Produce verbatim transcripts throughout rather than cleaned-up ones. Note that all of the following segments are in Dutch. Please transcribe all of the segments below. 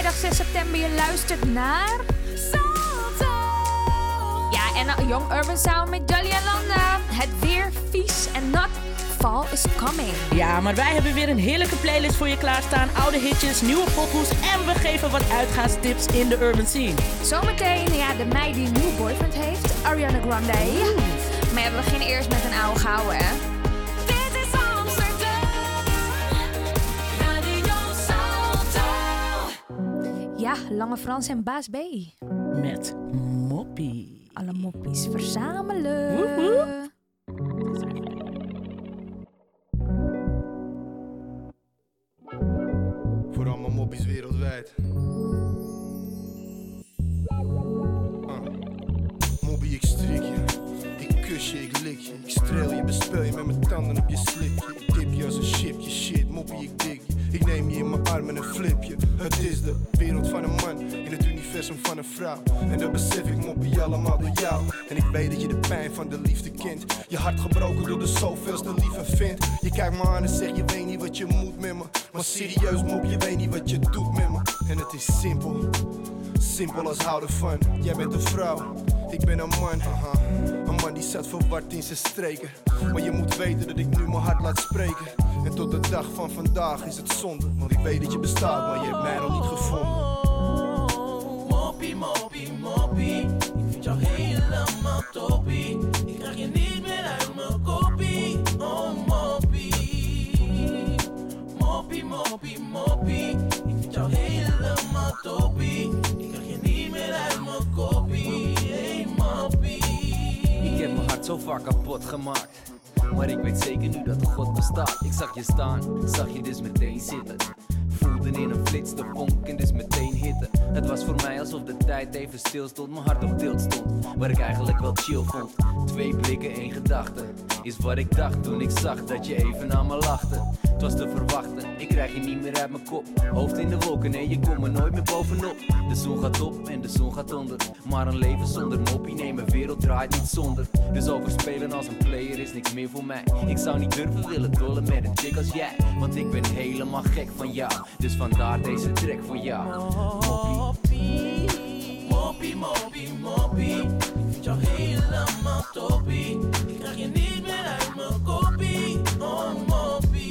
vrijdag zes september. Je luistert naar Salto. Ja, en uh, Young Urban Sound met Jolly en Landa. Het weer vies en nat. Fall is coming. Ja, maar wij hebben weer een heerlijke playlist voor je klaarstaan. Oude hitjes, nieuwe pokoes en we geven wat uitgaanstips in de urban scene. Zometeen, ja, de meid die een nieuwe boyfriend heeft, Ariana Grande. Oeh. Maar ja, we beginnen eerst met een oude gouden, hè. Dit is Amsterdam. Radio Salto. Ja, Lange Frans en Baas B. Met Moppie. Alle moppies verzamelen. Woe, woe. Voor allemaal moppies wereldwijd. Uh. Mobbie, ik strik je. Ik kus je, ik lik je. Ik streel je, bespel je met mijn tanden op je slipje. Ik dip je als een chipje, shit, moppie, ik dik je. Ik neem je in mijn armen en flip je. Het is de wereld van een man in het universum van een vrouw. En dat besef ik, moppie, allemaal door jou. En ik weet dat je de pijn van de liefde kent. Je hart gebroken door de zoveelste lieve vindt. Je kijkt me aan en zegt, je weet niet wat je moet met me. Maar serieus, mop, je weet niet wat je doet met me. En het is simpel, simpel als houden van. Jij bent een vrouw, ik ben een man. Aha. Een man die zat verward in zijn streken. Maar je moet weten dat ik nu mijn hart laat spreken. En tot de dag van vandaag is het zonde. Want ik weet dat je bestaat, maar je hebt mij nog niet gevonden. Moppie, moppie, moppie. Ik vind jou helemaal toppie. Ik krijg je niet meer uit mijn koppie. Oh moppie. Moppie, moppie, moppie. Ik vind jou helemaal toppie. Ik krijg je niet meer uit mijn koppie. Hey moppie. Ik heb mijn hart zo vaak kapot gemaakt. Maar ik weet zeker nu dat God bestaat. Ik zag je staan, zag je dus meteen zitten. Voelde in een flits de vonk en dus meteen hitte. Het was voor mij alsof de tijd even stil stond. Mijn hart op tilt stond, waar ik eigenlijk wel chill vond. Twee blikken, één gedachte, is wat ik dacht toen ik zag dat je even naar me lachte. Het was te verwachten, ik krijg je niet meer uit mijn kop. Hoofd in de wolken, nee je komt er nooit meer bovenop. De zon gaat op en de zon gaat onder. Maar een leven zonder moppie, nee mijn wereld draait niet zonder. Dus overspelen als een player is niks meer voor mij. Ik zou niet durven willen dollen met een chick als jij. Want ik ben helemaal gek van jou. Dus vandaar deze track voor jou. Moppie, moppie, moppie, moppie. Ik vind jou helemaal toppie. Ik krijg je niet meer uit mijn koppie. Oh moppie.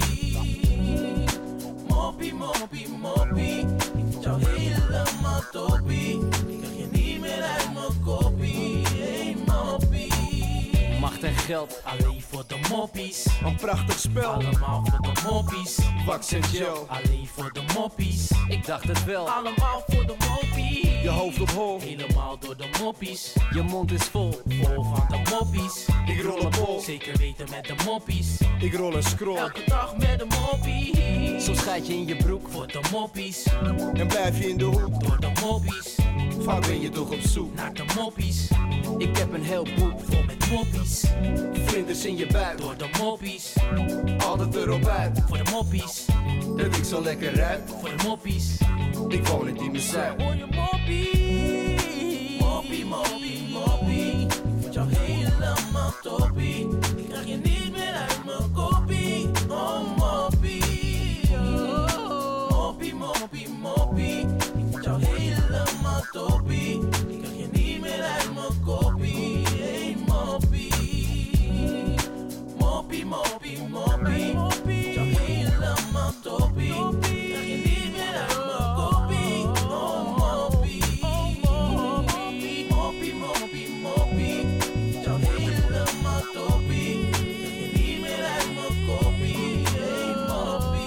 Moppie, moppie, moppie. Ik vind jou helemaal toppie. Ik krijg je niet meer uit mijn koppie. Hey moppie. Macht en geld, alleen voor de moppies. Een prachtig spel, Allemaal voor de moppies. wax en gel. Alleen voor de moppies. ik dacht het wel. Allemaal voor de moppies. Je hoofd op hol, Helemaal door de moppies. Je mond is vol. Vol van de moppies. ik rol een bol. Zeker weten met de moppies. Ik rol en scroll Elke dag met de moppies. Zo scheid je in je broek. Voor de moppies. en blijf je in de hoek. Door de moppies. Vaak ben je toch op zoek. Naar de moppies. Ik heb een heel boek. Vol met moppies. Vlinders in je buik, Door de moppies. altijd erop uit. Voor de moppies. Dat ik zo lekker ruik. Voor de moppies. Ik woon in Diemenzuid. Hoor je moppie. Moppie, moppie, moppie. Ik vind jou helemaal toppie. Ik krijg je niet meer uit mijn koppie. Oh moppie. Moppie, moppie, moppie. Ik vind jou helemaal toppie. Ik krijg je niet meer uit mijn koppie. Hey moppie. Moppie, moppie, moppie. Ik vind jou helemaal toppie. Ik krijg je niet meer uit mijn koppie. Oh moppie. Moppie, moppie, moppie. Ik vind jou helemaal toppie. Ik krijg je niet meer uit mijn koppie. Hey moppie.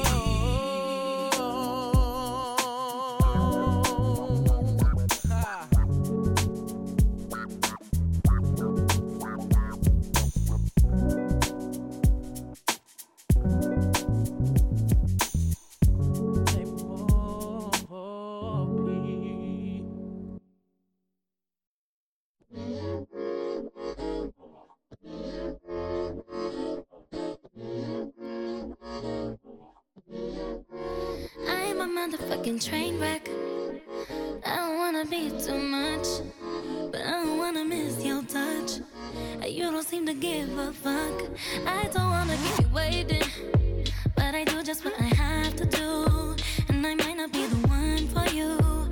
Hey moppie. I'm a motherfucking train wreck. I don't wanna be too much, but I don't wanna miss your touch. You don't seem to give a fuck. I don't wanna keep you waiting, but I do just what I have to do. And I might not be the one for you,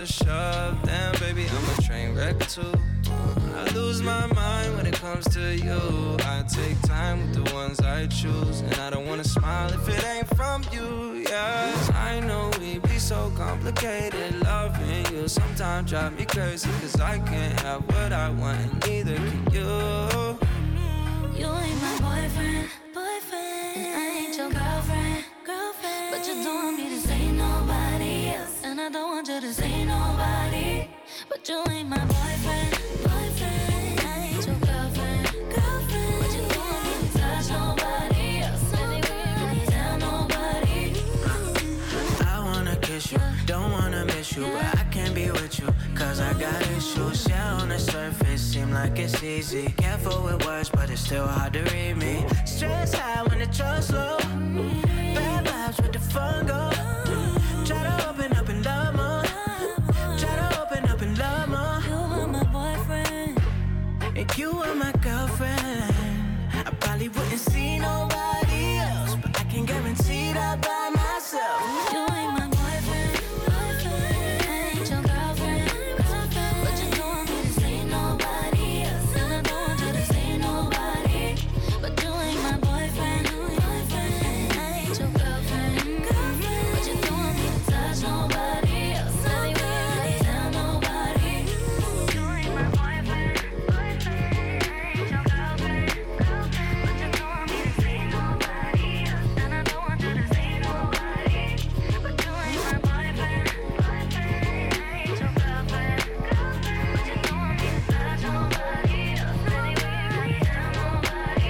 to shove. Damn, baby, I'm a train wreck too. I lose my mind when it comes to you. I take time with the ones I choose, and I don't wanna smile if it ain't from you. Yeah, I know we be so complicated. Loving you sometimes drive me crazy, cause I can't have what I want, and neither can you. You ain't my boyfriend, boyfriend, and I ain't your girlfriend, girlfriend. But you don't want me to say nobody else, and I don't want you to say nobody. But you ain't my boyfriend, boyfriend, I ain't your girlfriend, girlfriend. But you don't want me to touch nobody else, baby, we ain't tell nobody. I wanna kiss you, don't wanna miss you, but I can't be with you, cause I got issues. Yeah, on the surface, seem like it's easy. Careful with words, but it's still hard to read me. Stress high when the trust low. Bad vibes with the fun go. Try to open up and love more. Try to open up and love more. You are my boyfriend, And you are my girlfriend. I probably wouldn't see nobody else, but I can guarantee that by myself. you ain't my boyfriend, boyfriend, I ain't your girlfriend, girlfriend. But you don't want me to say nobody else, and I don't want you to say nobody. But you ain't my boyfriend, boyfriend, I ain't your girlfriend, girlfriend. But you don't want me to touch nobody else, baby, we ain't tell nobody. You ain't my boyfriend, boyfriend, I ain't your girlfriend, girlfriend. But you don't want me to say nobody else, and I don't want you to say nobody. But you ain't my boyfriend, boyfriend, I ain't your girlfriend, girlfriend. But you don't want me to touch nobody else, baby, we ain't tell nobody.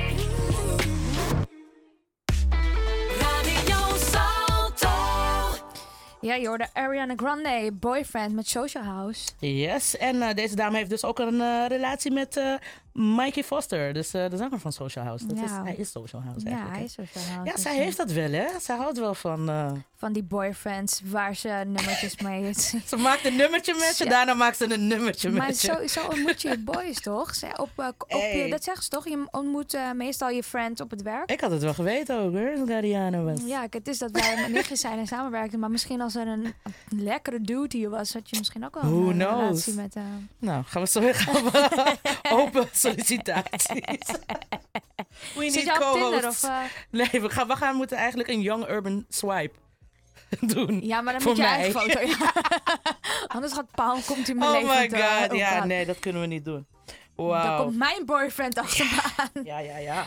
Radio Salto. Ja, je hoorde Ariana Grande, Boyfriend met Social House. Yes, en uh, deze dame heeft dus ook een uh, relatie met uh, Mikey Foster. Dus uh, de zanger van Social House. Dat Ja. is, hij is Social House Ja, eigenlijk. hij is Social House. Ja, dus, zij eh, heeft dat wel, hè? Zij houdt wel van... Uh, Van die boyfriends waar ze nummertjes mee... ze maakt een nummertje met je, Ja. daarna maakt ze een nummertje Maar met je. zo, zo ontmoet je je boys, toch? Ze- Op, uh, op, Hey. je- dat zeggen ze toch? Je ontmoet uh, meestal je friend op het werk. Ik had het wel geweten ook, hoor, dat Ariana was. Ja, het is dat wij met nichtjes zijn en samenwerken. Maar misschien als er een lekkere dude hier was, had je misschien ook wel Who een uh, knows? relatie met... Uh... Nou, gaan we zo weer gaan we open sollicitaties. We Zit need je op Tinder? co-hosts. Of, uh... Nee, we gaan, we gaan moeten eigenlijk een Young Urban swipe doen. Ja, maar dan Voor moet je mij. eigen foto. Ja. Anders gaat Paul, komt hij mijn Oh leven my te- god, oh ja, god. nee, dat kunnen we niet doen. Dan Wauw. komt mijn boyfriend achter me aan. Ja, ja, ja.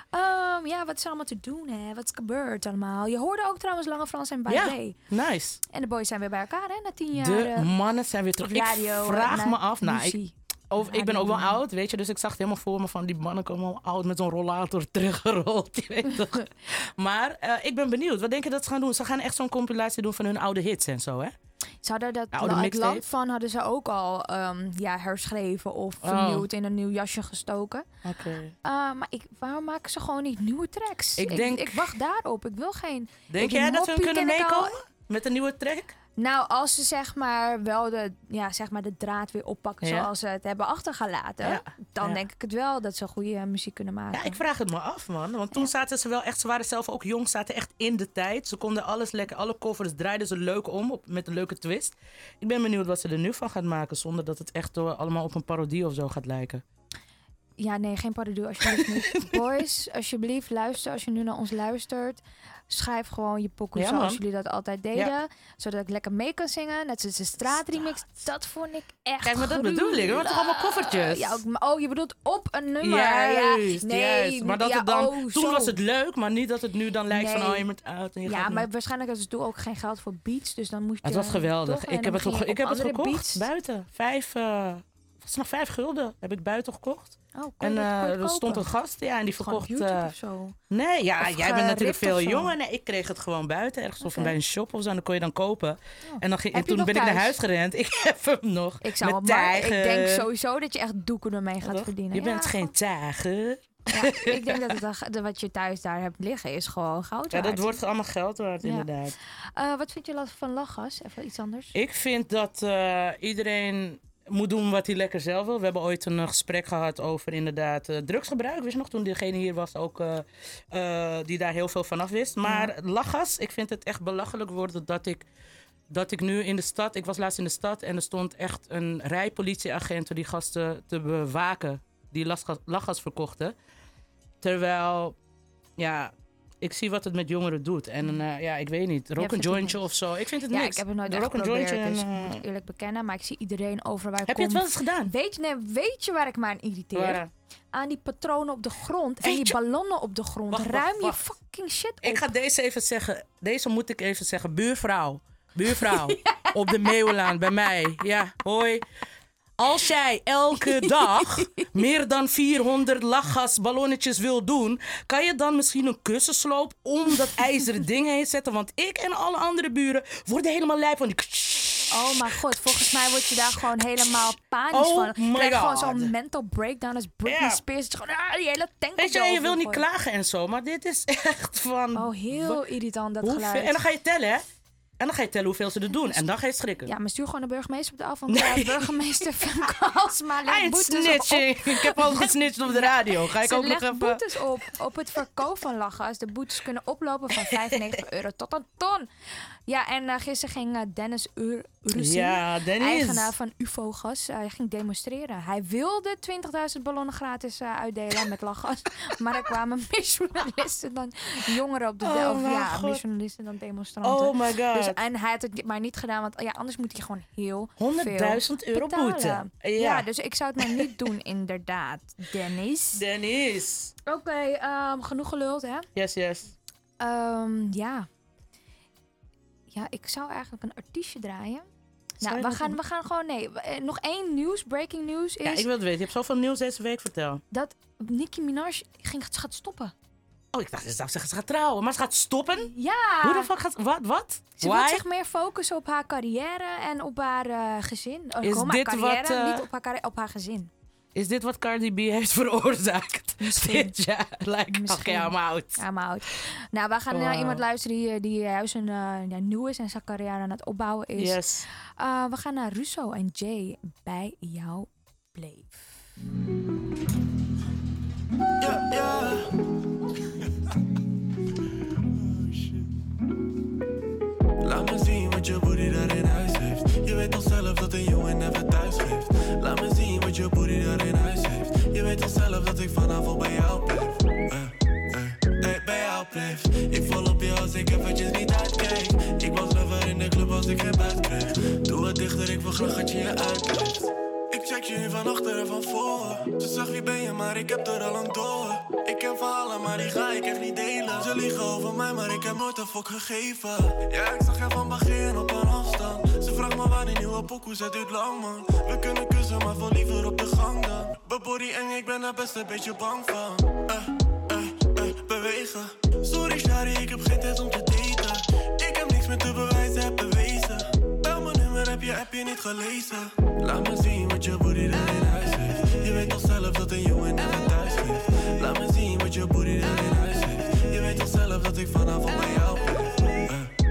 Um, ja, wat is er allemaal te doen, hè? Wat is gebeurd allemaal? Je hoorde ook trouwens Lange Frans en Ja, Bailey. nice. En de boys zijn weer bij elkaar, hè? Na tien jaar. De eh, mannen zijn weer terug. radio, ik vraag eh, me af, nou, ik, muziek. over, ik ben ook wel Radio. oud, weet je, dus ik zag het helemaal voor me van die mannen komen al oud met zo'n rollator teruggerold, je weet toch. Maar uh, ik ben benieuwd, wat denk je dat ze gaan doen? Ze gaan echt zo'n compilatie doen van hun oude hits en zo, hè? Ze hadden dat Oude la- het mixtape. land van hadden ze ook al um, ja, herschreven of Oh. vernieuwd in een nieuw jasje gestoken. Oké. Uh, maar ik, waarom maken ze gewoon niet nieuwe tracks? Ik ik, denk- ik wacht daarop. Ik wil geen... Denk ik- jij dat ze Moppie kunnen ken ik al. meekomen met een nieuwe track? Nou, als ze zeg maar wel de, ja, zeg maar de draad weer oppakken Ja. zoals ze het hebben achtergelaten, Ja. dan Ja. denk ik het wel dat ze goede uh, muziek kunnen maken. Ja, ik vraag het me af, man. Want toen zaten ze wel echt, ze waren zelf ook jong, zaten echt in de tijd. Ze konden alles lekker, alle covers draaiden ze leuk om, op, met een leuke twist. Ik ben benieuwd wat ze er nu van gaat maken, zonder dat het echt uh, allemaal op een parodie of zo gaat lijken. Ja, nee, geen parodie alsjeblieft niet. Boys, alsjeblieft, luister. Als je nu naar ons luistert, schrijf gewoon je pokoe Ja, zoals man. jullie dat altijd deden. Ja. Zodat ik lekker mee kan zingen. Net zoals de straatremix. Dat vond ik echt Kijk, maar dat bedoel ik. Er worden toch allemaal koffertjes? Ja, ook- oh, je bedoelt op een nummer. Juist, ja, nee, juist. Maar dat ja, het dan, oh, toen zo. was het leuk, maar niet dat het nu dan lijkt van, Nee. oh, je moet uit en je Ja, gaat maar niet. waarschijnlijk hadden ze toen ook geen geld voor beats. Dus dan moest je... Het was geweldig. toch? En Ik heb dan het, ging ge- je ik op heb het andere gekocht, beats. buiten. Vijf, uh, wat is nog vijf gulden heb ik buiten gekocht. Oh, kon En je dat- kon je uh, het er stond kopen? een gast, ja, en die Gewoon op verkocht... YouTube uh, of zo. Nee, ja, Of jij bent natuurlijk geript veel of zo? jonger. Nee, ik kreeg het gewoon buiten, ergens of Oké. bij een shop of zo. En dan kon je dan kopen. Oh. En dan ging, Heb en je toen nog ben ik naar thuis? huis gerend. Ik heb hem nog. Ik zou met het maar... Ik tijger. denk sowieso dat je echt doeken ermee gaat Toch? verdienen. Je Ja, bent geen tijger. Ja, ik denk dat het, dan- de- wat je thuis daar hebt liggen is gewoon goud Ja, waard. dat wordt allemaal geld waard, Ja. inderdaad. Eh, wat vind je van lachgas? Even iets anders. Ik vind dat uh, iedereen moet doen wat hij lekker zelf wil. We hebben ooit een uh, gesprek gehad over inderdaad uh, drugsgebruik. Wist je nog, toen degene hier was ook uh, uh, die daar heel veel van af wist. Maar Ja. lachgas, ik vind het echt belachelijk worden dat ik dat ik nu in de stad... Ik was laatst in de stad en er stond echt een rij politieagenten... die gasten te bewaken, die lachgas, lachgas verkochten. Terwijl, ja... Ik zie wat het met jongeren doet. En uh, ja, ik weet niet. Rook een jointje of zo. Ik vind het ja, niks. ik heb het nooit de echt geprobeerd, en, dus uh... ik moet het eerlijk bekennen. Maar ik zie iedereen over waar ik heb kom. je het wel eens gedaan? Weet je, nee, weet je waar ik me aan irriteer? Waar? Aan die patronen op de grond Weet en die je... ballonnen op de grond. Wacht, Ruim wacht, wacht. je fucking shit op. Ik ga deze even zeggen. Deze moet ik even zeggen. Buurvrouw. Buurvrouw. ja. Op de Meeuwenlaan bij mij. Ja, hoi. Als jij elke dag meer dan vierhonderd lachgasballonnetjes wil doen... kan je dan misschien een kussensloop om dat ijzeren ding heen zetten? Want ik en alle andere buren worden helemaal lijp van die... Oh mijn god, volgens mij word je daar gewoon helemaal panisch oh van. Je krijgt gewoon God. zo'n mental breakdown als Britney Ja. Spears. Het is gewoon, ah, die hele tank Weet op je, je je wil hoofd niet gooien. klagen en zo, maar dit is echt van... Oh, heel Wat- irritant dat hoeveel- geluid. En dan ga je tellen, hè? En dan ga je tellen hoeveel ze er doen. En dan ga je schrikken. Ja, maar stuur gewoon de burgemeester op de af. Want Nee. de burgemeester vindt alsmaar Hij legt is boetes op, op, snitching. Ik heb al gesnitcht op de radio. Ga ik Ze ook nog legt even... boetes op op het verkoop van lachgas. De boetes kunnen oplopen van vijfennegentig euro tot een ton. Ja, en uh, gisteren ging uh, Dennis Ur Urzin, Ja, Dennis. eigenaar van U F O-gas, uh, ging demonstreren. Hij wilde twintigduizend ballonnen gratis uh, uitdelen met lachgas. Maar er kwamen meer journalisten dan jongeren op de... Oh de of, mijn ja, God. meer journalisten dan demonstranten. Oh my god. Dus, en hij had het maar niet gedaan, want ja, anders moet hij gewoon heel honderdduizend veel euro betalen. boete. Ja. Ja. dus ik zou het maar niet doen, inderdaad. Dennis. Dennis. Oké, okay, um, genoeg geluld, hè? Yes, yes. Um, ja. Ja, ik zou eigenlijk een artiestje draaien. Nou, je we dat gaan, doen? we gaan gewoon... Nee, eh, nog één nieuws, breaking news is... Ja, ik wil het weten. Je hebt zoveel nieuws deze week, vertel. dat Nicki Minaj ging, gaat stoppen. Oh, ik dacht, ze zou zeggen, ze gaat trouwen. Maar ze gaat stoppen? Ja! Hoe de fuck gaat... Wat? Wat? Ze Why? wil zich meer focussen op haar carrière en op haar uh, gezin. Oh, Is gewoon haar dit carrière, wat, uh, niet op haar, carri- op haar gezin. Is dit wat Cardi B heeft veroorzaakt? Misschien. Dit jaar. Like, Misschien. oké, I'm out. Ja, maar oud. Nou, we gaan Wow. naar iemand luisteren die, die juist een, uh, ja, nieuw is en zijn carrière aan het opbouwen is. Yes. Uh, we gaan naar Russo en Jay bij jou bleef. Ja, ja. Laat me zien wat je booty daar in huis heeft. Je weet toch zelf dat een jongen never thuis geeft. Laat me zien wat je booty daar in huis heeft. Je weet toch zelf dat ik vanavond bij jou blijf. Uh, uh, hey, bij jou blijf. Ik val op je als ik eventjes niet uitkijk. Ik was lover in de club als ik geen buit kreeg. Doe het dichter, ik wil graag dat je je uitkijkt. Ik check je nu van achter en van voor. Ze zag wie ben je, maar ik heb er al lang door. Ik ken verhalen, maar die ga ik echt niet delen. Ze liegen over mij, maar ik heb nooit een fok gegeven. Ja, ik zag je van begin op een afstand. Ze vraagt me waar die nieuwe pokoe zit, duurt lang man. We kunnen kussen, maar veel liever op de gang dan. Bebody eng, ik ben er best een beetje bang van. Eh, eh, eh, bewegen. Sorry Shari, ik heb geen tijd om te daten. Ik heb niks meer te bewijzen, heb bewezen. Bel mijn nummer, heb je app je niet gelezen. Laat me zien wat je booty daar in huis heeft. Je weet toch zelf dat een jongen never thuis geeft. Laat me zien wat je booty daar in huis heeft. Je weet toch zelf dat ik vanavond bij jou blijf. Uh,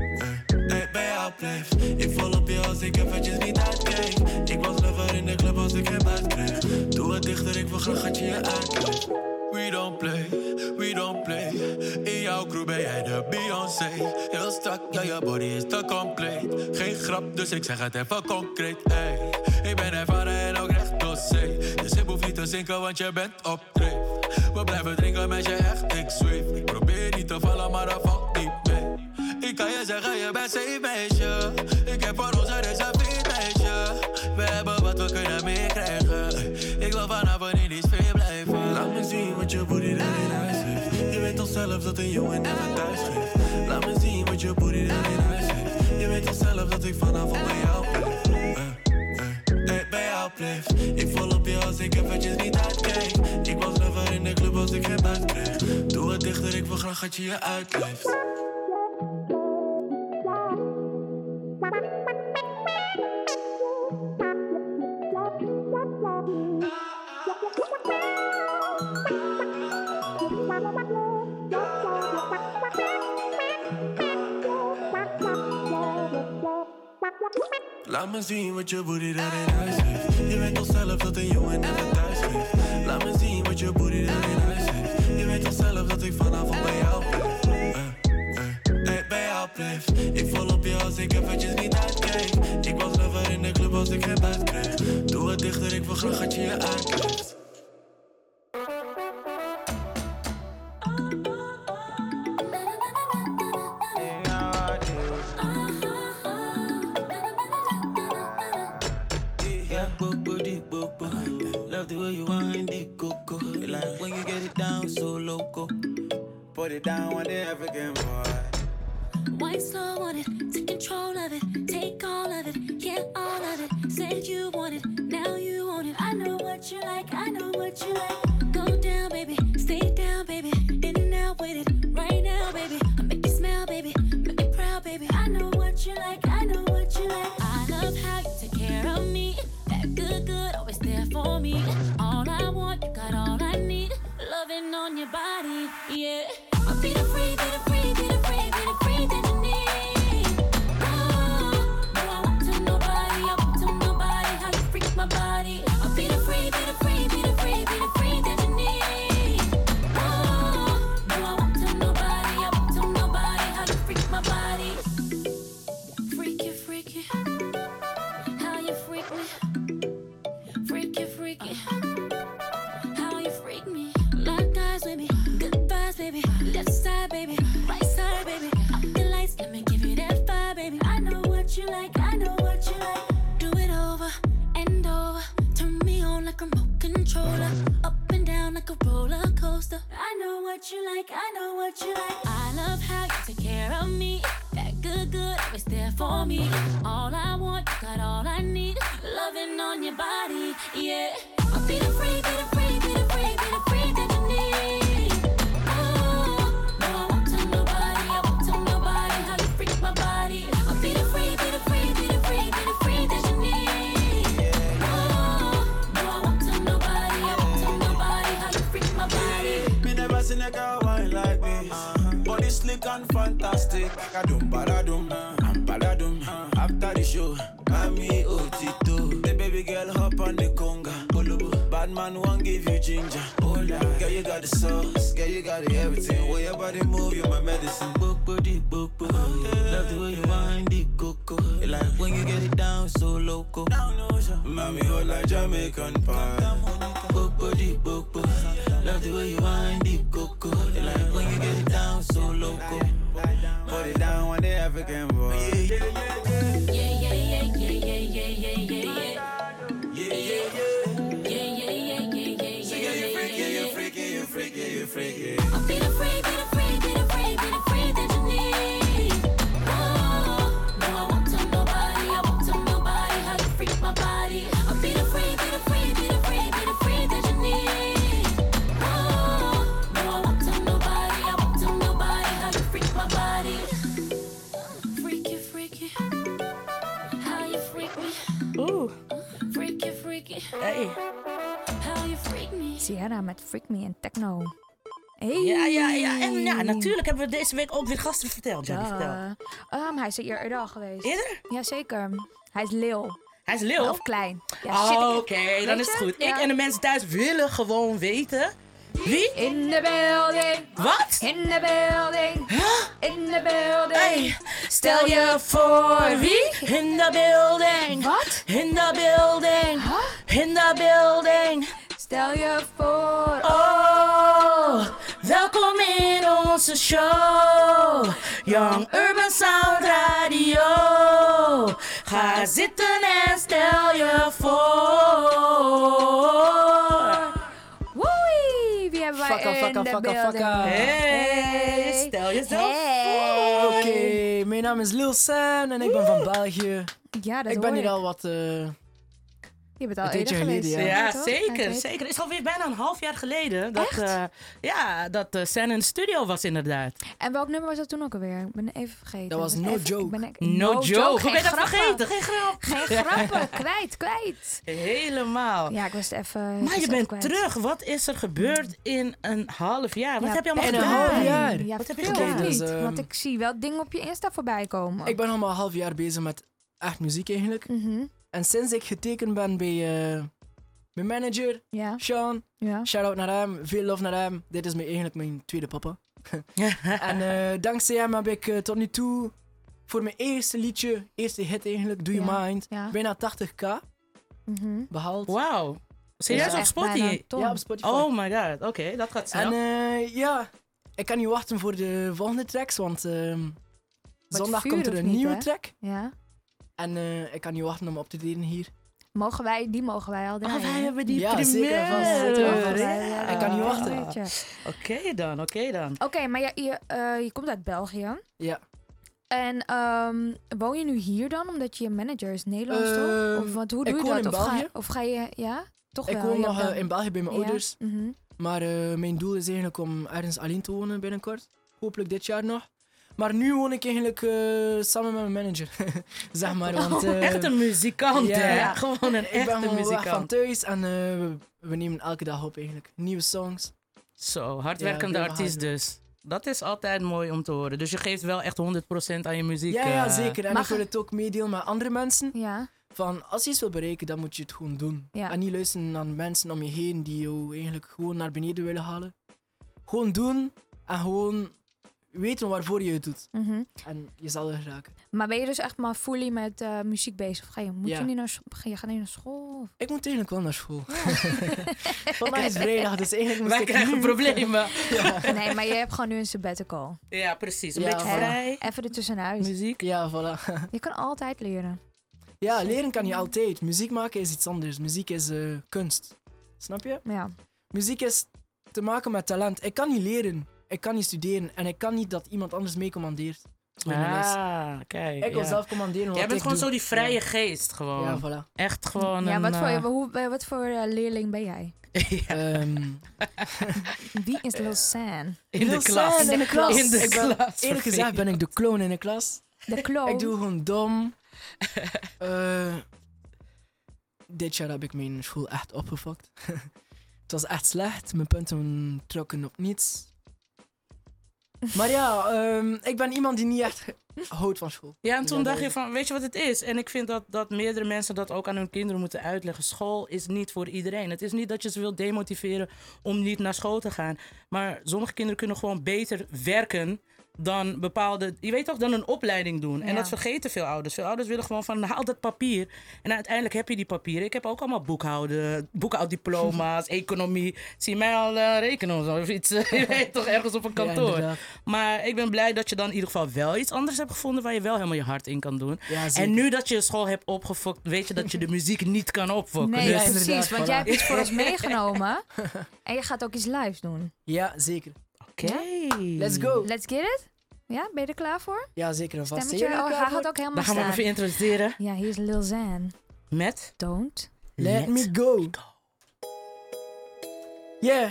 uh, hey, bij jou blijf. Ik val op je als ik eventjes niet uitkijk. Ik was lover in de club als ik geen buit kreeg. Doe het dichter, ik wil graag dat je je uitkijkt. We don't play, we don't play. In jouw crew ben jij de Beyoncé. Heel strak, ja, je body is te compleet. Geen grap, dus ik zeg het even concreet. Ey, ik ben ervaren en ook recht tot zee. Dus ik hoef niet te zinken, want je bent op dreef. We blijven drinken met je echt, ik zweef. Ik probeer niet te vallen, maar dat valt niet mee. Ik kan je zeggen, je bent safe meisje. Ik heb voor ons een reserveerd meisje. We hebben wat we kunnen meekrijgen. Ik wil vanavond in die sfeer blijven. Laat me zien wat je booty daar in huis heeft. Je weet toch zelf dat een jongen never thuis geeft. Laat me zien wat je booty daar in huis heeft. Je weet toch zelf dat ik vanavond bij jou blijf. Uh, uh, hey, bij jou blijf. Ik val op je als ik eventjes niet uitkijk. Ik was lover in de club als ik geen buit kreeg. Doe het dichter, ik wil graag dat je je uitblijft. Laat me zien wat je booty daar in huis heeft. Je weet toch zelf dat een jongen never thuis geeft. Laat me zien wat je booty daar in huis heeft. Je weet toch zelf dat ik vanavond bij jou blijf. Uh, uh, hey, bij jou blijf. Ik val op je als ik eventjes niet uit. ik geen buit krijg. Doe het dichter, ik wil graag dat je je uitkijkt. Love the way you wind it, coco. Like when you get it down so loco. Put it down on the African boy. Wine slow on it, take control of it, take all of it, yeah, all of it. Said you want it, now you want it. I know what you like, I know what you like. Go down, baby, stay down, baby. In and out with it, right now, baby. I make you smile, baby, make you proud, baby. I know what you like, I know what you like. I love how you take care of me. That good, good, always there for me. All I want, you got all I need. Loving on your body, yeah. I'll be the free, be the free, be the free, be the free that you need. Oh, no, I want to nobody, I want to nobody. How you freak my body. I'll be the free, be the free, be the free, be the free that you need. Oh, no, I want to nobody, I want to nobody. How you freak my body. Freaky, freaky. How you freak me. Freaky, freaky. How you freak me. Like eyes with me. Good vibes, baby. Left side, baby. Right side, baby. Up the lights, let me give you that fire, baby. I know what you like, I know what you like. Do it over and over. Turn me on like a remote controller. Up and down like a roller coaster. I know what you like, I know what you like. I love how you take care of me. That good, good, always there for me. All I want, you got all I need. Loving on your body, yeah. I'll be the free, be the free, be the free, be the free that you need. Oh, no, I want to nobody, I want to nobody. How you freak my body. I'll be the free, be the free, be the free, be the free that you need. Oh, no, I want to nobody, I want to nobody. How you freak my body. Me never seen a girl wine like this. Body slick and fantastic. Badum, badadum, and badadum. After the show, Mami Otito. The baby girl hop on the conga. Bad man won't give you ginger. Hold on, girl, you got the sauce. Girl, you got the everything. Way your body move, you my medicine. Book, body, book, book. Love the way you wind the coco. Like when you get it down so loco. Mami hold like Jamaican pie. Book, body, book, book. Love the way you wind the coco. Like when you get it down so loco. Put it down on the African boy. Yeah, yeah, yeah, yeah, yeah, yeah, yeah, yeah, yeah. Yeah, yeah, yeah. Yeah, yeah, yeah, yeah, yeah, So yeah, yeah, you yeah, freaky, yeah, you yeah. freaky, you freaky, you freaky. I'll be the free, be the free, be the free, be the free that you need. Oh, no, I want to nobody, I want to nobody. How you freak my body. I'll be the free, be the free, be the free, be the free that you need. Oh, no, I want to nobody, I want to nobody. How you freak my body. Freaky, freaky. How you freak me. Oeh, Freaky, freaky. hey. How you freak me. Sierra met Freak Me en Techno. Hey. Ja, ja, ja. En ja, natuurlijk hebben we deze week ook weer gasten verteld. Ja, vertel. Ja. Um, hij is er eerder al geweest. Eerder? Jazeker. Hij is Lil. Hij is Lil? Of klein. Ja, shit, Oh, ik- oké, weet dan is het je? goed. Ja. Ik en de mensen thuis willen gewoon weten... Wie? In the building. Wat? In the building. In the building. Hey, stel je voor wie? In the building. Wat? In the building. In the building. Stel je voor. Oh, welkom in onze show. Young Urban Sound Radio. Ga zitten en stel je voor. Woei, wie hebben wij Fakka, in fakka, de fakka, building? fakka. Hey, stel jezelf Hey. voor. Oké, mijn naam is Lil Sam en ik ben van België. Ja, dat Ik ben hoor hier al wat... eh, Je bent al een eerder tijdje geweest. geleden, Ja, toch? zeker, Oké. zeker. Het is alweer bijna een half jaar geleden dat, Echt? eh ja, dat uh, San in de studio was inderdaad. En welk nummer was dat toen ook alweer? Ik ben even vergeten. Dat was Ik No even- Joke. ik ben ik- No, joke. Hoe Geen ben je dat grappen. vergeten? Geen grap. Geen grappen. Kwijt, kwijt. Helemaal. Ja, ik was het even. ik was Maar je het bent even kwijt. terug. Wat is er gebeurd in een half jaar? Wat Ja, heb je allemaal in een gedaan? half jaar? Ja, Wat heb je veel gedaan? of Oké, dus, niet? ehm, Want ik zie wel dingen op je Insta voorbij komen. Ik ben al maar een half jaar bezig met echt muziek eigenlijk. Mhm. En sinds ik getekend ben bij eh, mijn manager, Ja, Sean, ja. shout-out naar hem, veel love naar hem. Dit is mijn, eigenlijk mijn tweede papa. En eh, dankzij hem heb ik eh, tot nu toe voor mijn eerste liedje, eerste hit eigenlijk, Do You Ja, Mind, ja. bijna tachtig k. mm-hmm. behaald. Wauw. Serieus Ja. op Spotify? Ja, op Spotify. Oh my god, oké, okay, dat gaat snel. En uh, ja, ik kan niet wachten voor de volgende tracks, want uh, zondag vuur komt er of een niet, nieuwe hè? track. Ja. En uh, ik kan niet wachten om op te treden hier. Mogen wij, die mogen wij al draaien? Oh, wij hebben die ja, primeur. zeker en vast. Zeker en vast. Ja. Ik kan niet wachten. Oké okay dan, oké okay dan. Oké, okay, maar je, je, uh, je komt uit België. Ja. En um, woon je nu hier dan, omdat je manager is Nederlands, uh, toch? Of wat, hoe doe ik je woon dat? in Of België. ga, of ga je, ja? Toch ik wel. woon Je nog hebt uh, in België bij mijn ja. ouders. Mm-hmm. Maar uh, mijn doel is eigenlijk om ergens alleen te wonen binnenkort. Hopelijk dit jaar nog. Maar nu woon ik eigenlijk uh, samen met mijn manager. zeg maar. Want, uh, oh, echt een muzikant, ja, hè? ja. Gewoon een ik echte ben gewoon muzikant. weg van thuis en uh, we, we nemen elke dag op eigenlijk. Nieuwe songs. Zo, hardwerkende ja, artiest dus. Dat is altijd mooi om te horen. Dus je geeft wel echt honderd procent aan je muziek. Ja, ja uh, zeker. En ik wil het ook meedelen met andere mensen. Ja. Van, als je iets wil bereiken, dan moet je het gewoon doen. Ja. En niet luisteren naar mensen om je heen die jou eigenlijk gewoon naar beneden willen halen. Gewoon doen en gewoon weten waarvoor je het doet. Mm-hmm. En je zal er geraken. Maar ben je dus echt maar fully met uh, muziek bezig? Of ga je, moet Ja. je niet naar, scho- ga je gaat niet naar school? Of? Ik moet eigenlijk wel naar school. Ja. Vandaag is vrijdag, dus eigenlijk moest Wij ik krijgen nu- problemen. Ja. Nee, maar je hebt gewoon nu een sabbatical. Ja, precies. Een Ja, beetje voilà. vrij. Even ertussenuit. Muziek. Ja, voilà. Je kan altijd leren. Ja, leren kan je altijd. Muziek maken is iets anders. Muziek is uh, kunst. Snap je? Ja. Muziek is te maken met talent. Ik kan niet leren. Ik kan niet studeren. En ik kan niet dat iemand anders mee commandeert. Ah, kijk. Ik wil ja. zelf commanderen wat Jij bent ik gewoon doe. zo die vrije Ja. geest gewoon. Ja, voilà. Echt gewoon Ja, een... wat voor, uh, hoe, wat voor uh, leerling ben jij? ja. Um, Wie is Lil San? In de Lil klas. San in de klas. In de Ik ben- klas. Eerlijk gezegd ben ik de clown in de klas. De clown? Ik doe gewoon dom. uh, dit jaar heb ik mijn school echt opgefokt. Het was echt slecht. Mijn punten trokken op niets. Maar ja, um, ik ben iemand die niet echt houdt van school. Ja, en toen Ja, dacht dat je van, weet je wat het is? En ik vind dat, dat meerdere mensen dat ook aan hun kinderen moeten uitleggen. School is niet voor iedereen. Het is niet dat je ze wilt demotiveren om niet naar school te gaan. Maar sommige kinderen kunnen gewoon beter werken dan bepaalde, je weet toch, dan een opleiding doen. En Ja. dat vergeten veel ouders. Veel ouders willen gewoon van, haal dat papier. En uiteindelijk heb je die papieren. Ik heb ook allemaal boekhouden, boekhouddiploma's, economie. Zie je mij al uh, rekenen of zo, of iets. Je weet toch, ergens op een Ja, kantoor. inderdaad. Maar ik ben blij dat je dan in ieder geval wel iets anders hebt gevonden waar je wel helemaal je hart in kan doen. Ja, zeker. En nu dat je school hebt opgefokt, weet je dat je de muziek niet kan opfokken. Nee, Dus- Ja, precies. inderdaad, Want voilà. jij hebt iets voor ons meegenomen. En je gaat ook iets lives doen. Ja, zeker. Oké. Let's go. Let's get it. Ja, ben je er klaar voor? Ja, zeker en vast. Stemmetje? Zijn jullie Oh, er hij klaar gaat ook helemaal Dan gaan we hem staan. even introduceren Ja, hier is Lil Xan. met... Don't. Let me go. Yeah.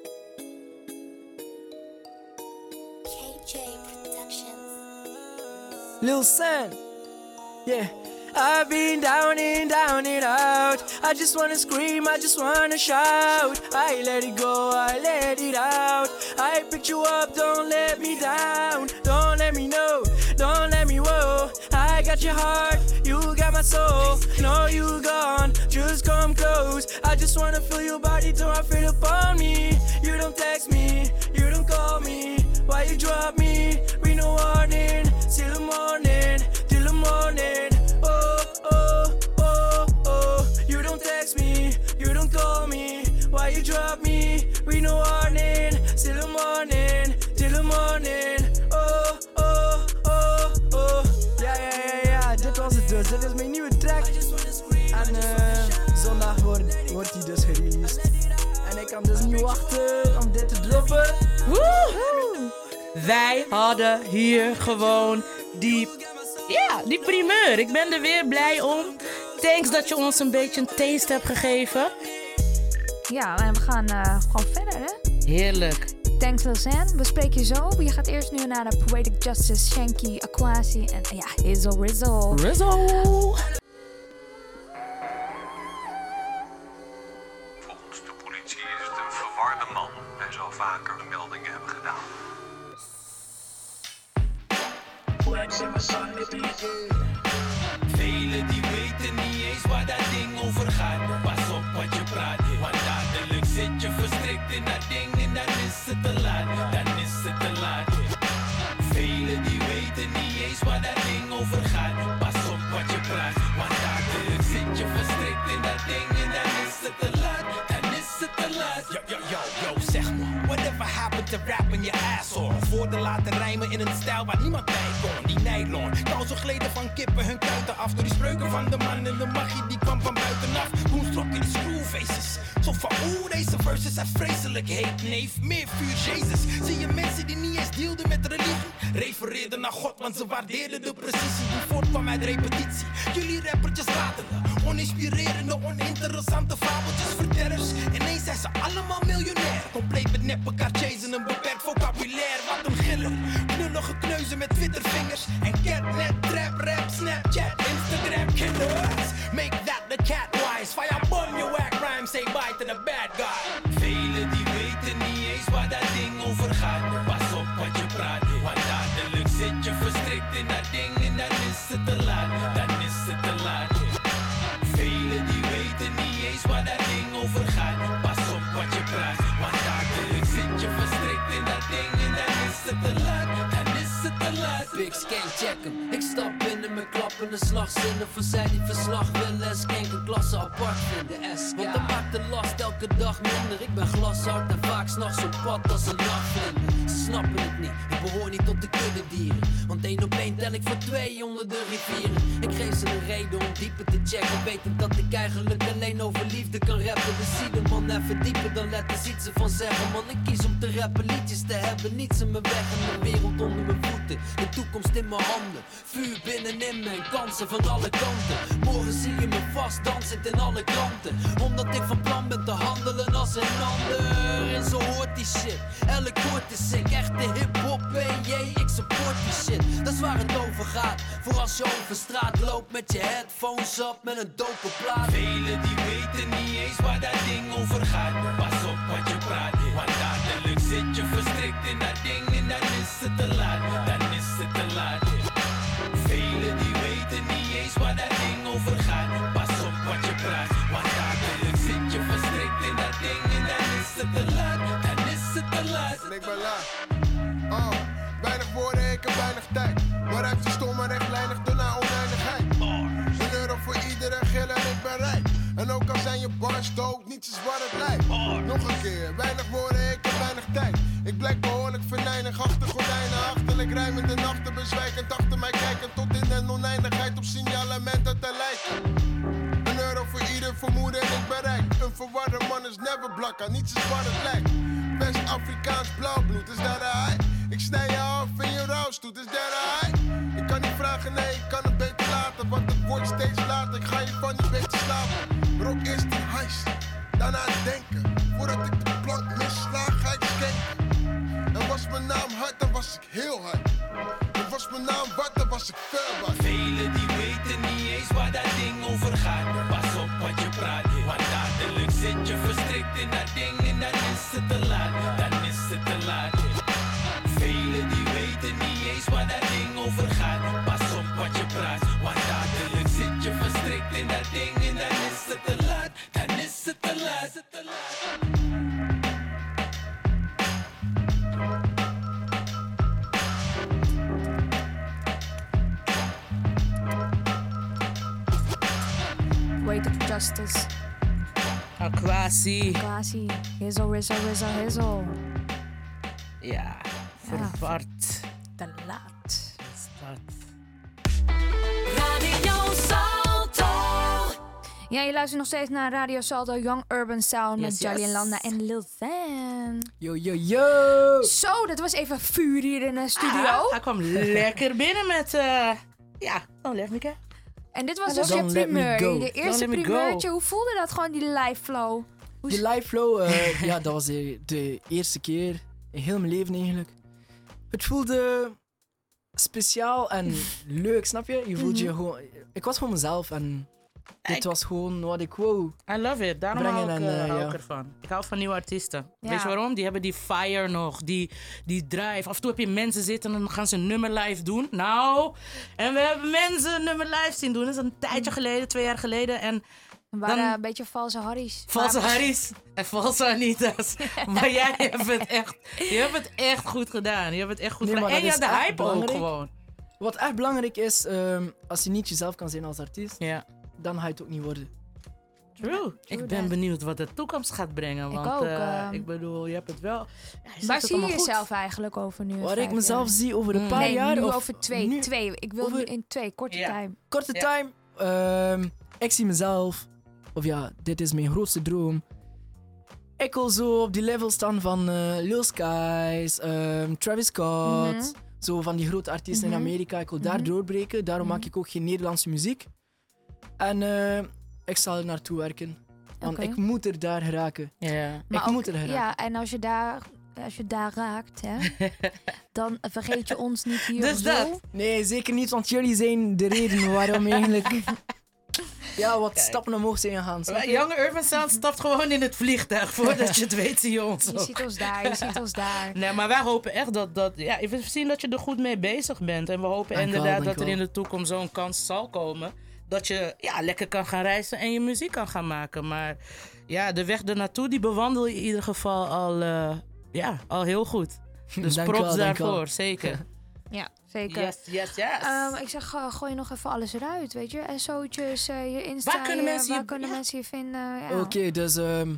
Lil San. Yeah. I've been down and down and out. I just wanna scream, I just wanna shout. I let it go, I let it out. I picked you up, don't let me down. Don't let me know, don't let me woe. I got your heart, you got my soul. No, you gone, just come close. I just wanna feel your body, don't feel upon me. You don't text me, you don't call me. Why you drop me? We no warning. Till the morning, till the morning. Oh, oh, oh, oh. You don't text me, you don't call me. Why you drop me? We no warning. Till the morning, till the morning. Oh, oh, oh, oh. Ja, ja, ja, ja. Dit was het dus. Dit is mijn nieuwe track. En uh, zondag wordt, wordt die dus gereleased. En ik kan dus niet wachten om dit te droppen. Woehoe! Wij hadden hier gewoon die, ja, die primeur. Ik ben er weer blij om. Thanks dat je ons een beetje een taste hebt gegeven. Ja, en we gaan uh, gewoon verder, hè? Heerlijk. Thanks Lil Xan. We spreken je zo. Je gaat eerst nu naar de Poetic Justice, Shanky, Aquasi en uh, ja, Hizzle Rizzle. Rizzle. Volgens de politie is het een verwarde man. Hij zal vaker meldingen hebben gedaan. Velen die weten niet eens waar dat ding over gaat. Pas op wat je praat, want dadelijk zit je verstrikt in dat ding en dan is het te laat, dan is het te laat. Velen die weten niet eens waar dat ding over gaat. Pas op wat je praat, want dadelijk zit je verstrikt in dat ding. te rappen je ass off. Woorden laten rijmen in een stijl waar niemand bij kon. Die nylon, kou zo gleden van kippen hun kuiten af. Door die spreuken van de man en de magie die kwam van buitenaf. Toen strok in die screwfaces. Zo van oeh, deze verses zijn vreselijk heet, neef. Meer vuur, Jezus. Zie je mensen die niet eens deelden met religie? Refereerden naar God, want ze waardeerden de precisie die voortkwam uit repetitie. Jullie rappertjes ratelen, oninspirerende, oninteressante fabeltjesvertellers. Ineens zijn ze allemaal miljonair. Compleet met neppe Cartiers en een beperkt vocabulaire. Wat een giller, knullige kneuzen met twittervingers. En catnet, trap, rap, Snapchat, Instagram, killers. Make that the cat wise. Fire bomb your whack rhyme, say bye to the bad guy. Velen die weten niet eens waar dat ding over gaat. Pas op wat je praat, want dadelijk zit je verstrikt in dat ding en dan is het te laat. Dan is het te laat. Velen die weten niet eens waar dat ding over gaat. Pas op wat je praat, want dadelijk zit je verstrikt in dat ding en dan is het te laat. Dan is het te laat. Big scan, check hem. Ik stap binnen met klappende slagzinnen. Voor zij die verslag willen en skanken klassen apart vinden. S, want dan maakt de last elke dag minder. Ik ben glashard en vaak s'nachts op pad als een nachtvlinder. Ze snappen het niet, ik behoor niet tot de kudde dieren. Want één op één tel ik voor twee onder de rivieren. Ik geef ze een reden om dieper te checken. Weten dat ik eigenlijk alleen over liefde kan rappen. Dus zie de man even dieper, dan let er iets van zeggen. Man, ik kies om te rappen, liedjes te hebben. Niets in mijn weg en de wereld onder mijn voeten. De toekomst in mijn handen, vuur binnenin me en kansen van alle kanten. Morgen zie je me vast dansend in alle kranten. Omdat ik van plan ben te handelen als een ander. En zo hoort die shit, elk woord is sick. Echte hip-hop, P J, ik support die shit. Dat is waar het over gaat, voor als je over straat loopt met je headphones op met een dope plaat. Velen die weten niet eens waar dat ding over gaat. Pas op wat je praat, want dadelijk zit je verstrikt in dat ding en dan is het te laat. Dan is het te laat. Velen die weten niet eens waar dat ding over gaat. Pas op wat je praat, want dadelijk zit je verstrikt in dat ding en dan is het te laat. Dan is het te laat. Ik ben laat. Oh, weinig woorden, ik heb weinig tijd. Maar uit je stom maar rechtlijnig door naar oneindigheid. Een euro voor iedere gil en ik ben rijk. En ook al zijn je bars dood, niets is wat het lijkt. Nog een keer, weinig woorden, ik heb weinig tijd. Ik blijk behoorlijk venijnig achter gordijnen. Achterlijk rijmende nachten bezwijkend achter mij kijken. Tot in de oneindigheid op signalementen te lijken. Een euro voor ieder vermoeden en ik ben rijk. Een verwarde man is never blakka, niets is wat het lijkt. West-Afrikaans blauwbloed, is dat een high? Ik snij je af in je rouwstoet, is dat een high? Ik kan niet vragen, nee, ik kan het beter laten. Want het wordt steeds later, ik ga je van niet beter slapen. Rock eerst die heist, daarna het denken. Voordat ik de plank missla, ga ik schenken. En was mijn naam hard, dan was ik heel hard. En was mijn naam wat, dan was ik veel wat. Velen die weten niet eens waar dat ding over gaat. Pas op wat je praat, want dadelijk zit je verstrikt in dat ding en dan is het te laat. Dan is het te laat. Velen die weten niet eens waar dat ding over gaat. Pas op wat je praat, want dadelijk zit je verstrikt in dat ding en dan is het te laat. Dan is het te laat. Weight of Justice. Aquasi. Quasi. Hizzle, rizzle, rizzle, hizzle. Ja, verward. Te laat. Stad. Radio Salto. Ja, je luistert nog steeds naar Radio Salto, Young Urban Sound Yes, met Jolly yes. en Landa en Lil Van. Yo, yo, yo! Zo, dat was even vuur hier in de studio. Ah, hij kwam lekker binnen met, uh, ja, don't let me go. En dit was dus je Don't let me primeur, go. de eerste let me primeurtje. go. Hoe voelde dat gewoon, die live flow? Hoe Die live flow, uh, ja, dat was de, de eerste keer in heel mijn leven eigenlijk. Het voelde speciaal en leuk, snap je? Je voelt je gewoon... Ik was gewoon mezelf en dit Ik- was gewoon wat ik wou. I love it. Daarom Brengen hou ik, en, uh, eh, hou ja. ik ervan. Ik hou van nieuwe artiesten. Ja. Weet je waarom? Die hebben die fire nog, die, die drive. Af en toe heb je mensen zitten en dan gaan ze een nummer live doen. Nou, en we hebben mensen een nummer live zien doen. Dat is een tijdje geleden, twee jaar geleden. En We waren dan- een beetje valse Harry's. valse Maar- Harry's en valse Anita's. Maar jij hebt het echt, je hebt het echt goed gedaan. Je hebt het echt goed Nee, gedaan. maar En je dat had de is echt hype ook belangrijk. gewoon. Wat echt belangrijk is, um, als je niet jezelf kan zijn als artiest, Ja. dan ga je het ook niet worden. True. Ik ben that. benieuwd wat de toekomst gaat brengen. Ik Want ook, uh, um, ik bedoel, je hebt het wel. Ja, je Waar zegt het zie je allemaal goed. jezelf eigenlijk over nu? Waar ik mezelf jaar? zie over een Mm. paar nee, jaar? nu of over twee. nu? twee. Ik wil Over- nu in twee, korte Ja. time. Korte Ja. time. Ehm, ik zie mezelf, of ja, dit is mijn grootste droom. Ik wil zo op die level staan van uh, Lil Skies, ehm, Travis Scott, Mhm. zo van die grote artiesten Mhm. in Amerika. Ik wil daar Mhm. doorbreken, daarom Mhm. maak ik ook geen Nederlandse muziek. En uh, ik zal er naartoe werken, want Oké. ik moet er daar geraken. Ja. Ik Maar ook- moet er geraken. Ja, en als je daar, als je daar raakt, hè, dan vergeet je ons niet hier. Dus zo. dat. Nee, zeker niet, want jullie zijn de reden waarom eigenlijk ja, wat Kijk. stappen omhoog zijn gegaan. snap je? Young Urban Sound stapt gewoon in het vliegtuig. Voordat je het weet, zie je ons Je ook. ziet ons daar, je ziet ons daar. Nee, maar wij hopen echt dat... dat ja, we zien dat je er goed mee bezig bent. En we hopen Dank wel, inderdaad dank dat er wel. in de toekomst zo'n kans zal komen. Dat je ja, lekker kan gaan reizen en je muziek kan gaan maken. Maar ja, de weg ernaartoe, die bewandel je in ieder geval al, uh, ja, al heel goed. Dus Dank props wel, dank daarvoor, wel. zeker. Ja, zeker. Yes, yes, yes. Ehm, ik zeg, uh, gooi nog even alles eruit, weet je. S O'tjes, uh, je Insta, Waar kunnen je- mensen waar je- kunnen ja. mensen je vinden? Ja. Oké, dus ehm,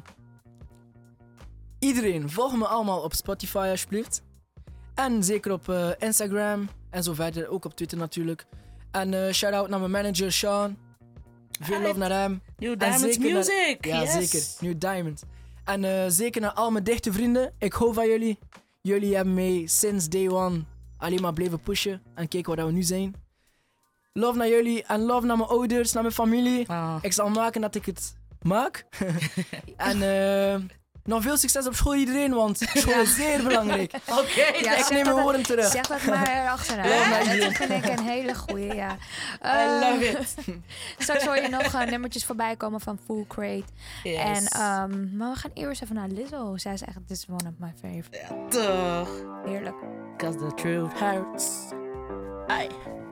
iedereen, volg me allemaal op Spotify alsjeblieft. En zeker op eh, Instagram en zo verder, ook op Twitter natuurlijk. En eh shout-out naar mijn manager Sean. Veel love naar hem. New En Diamonds zeker naar- Music. Ja, yes. zeker. New Diamond. En eh, zeker naar al mijn dichte vrienden. Ik hou van jullie. Jullie hebben mij sinds day one alleen maar blijven pushen. En kijk waar we nu zijn. Love naar jullie en love naar mijn ouders, naar mijn familie. Ah. Ik zal maken dat ik het maak. en eh, nog veel succes op school iedereen, want school is zeer belangrijk. Oké, ik zeg neem dat- mijn woorden terug. Zeg dat maar achteraan. Ja, maar dat hier. vind ik een hele goeie, ja. I love Eh, it. Straks hoor je nog uh, nummertjes voorbij komen van Full Crate. Yes. En, um, maar we gaan eerst even naar Lizzo. Zij is echt, this is one of my favorite. Ja, toch. Heerlijk. Cause the truth hurts. Ai.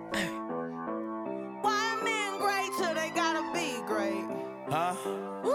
Why men great till they gotta be great? Huh? Woo.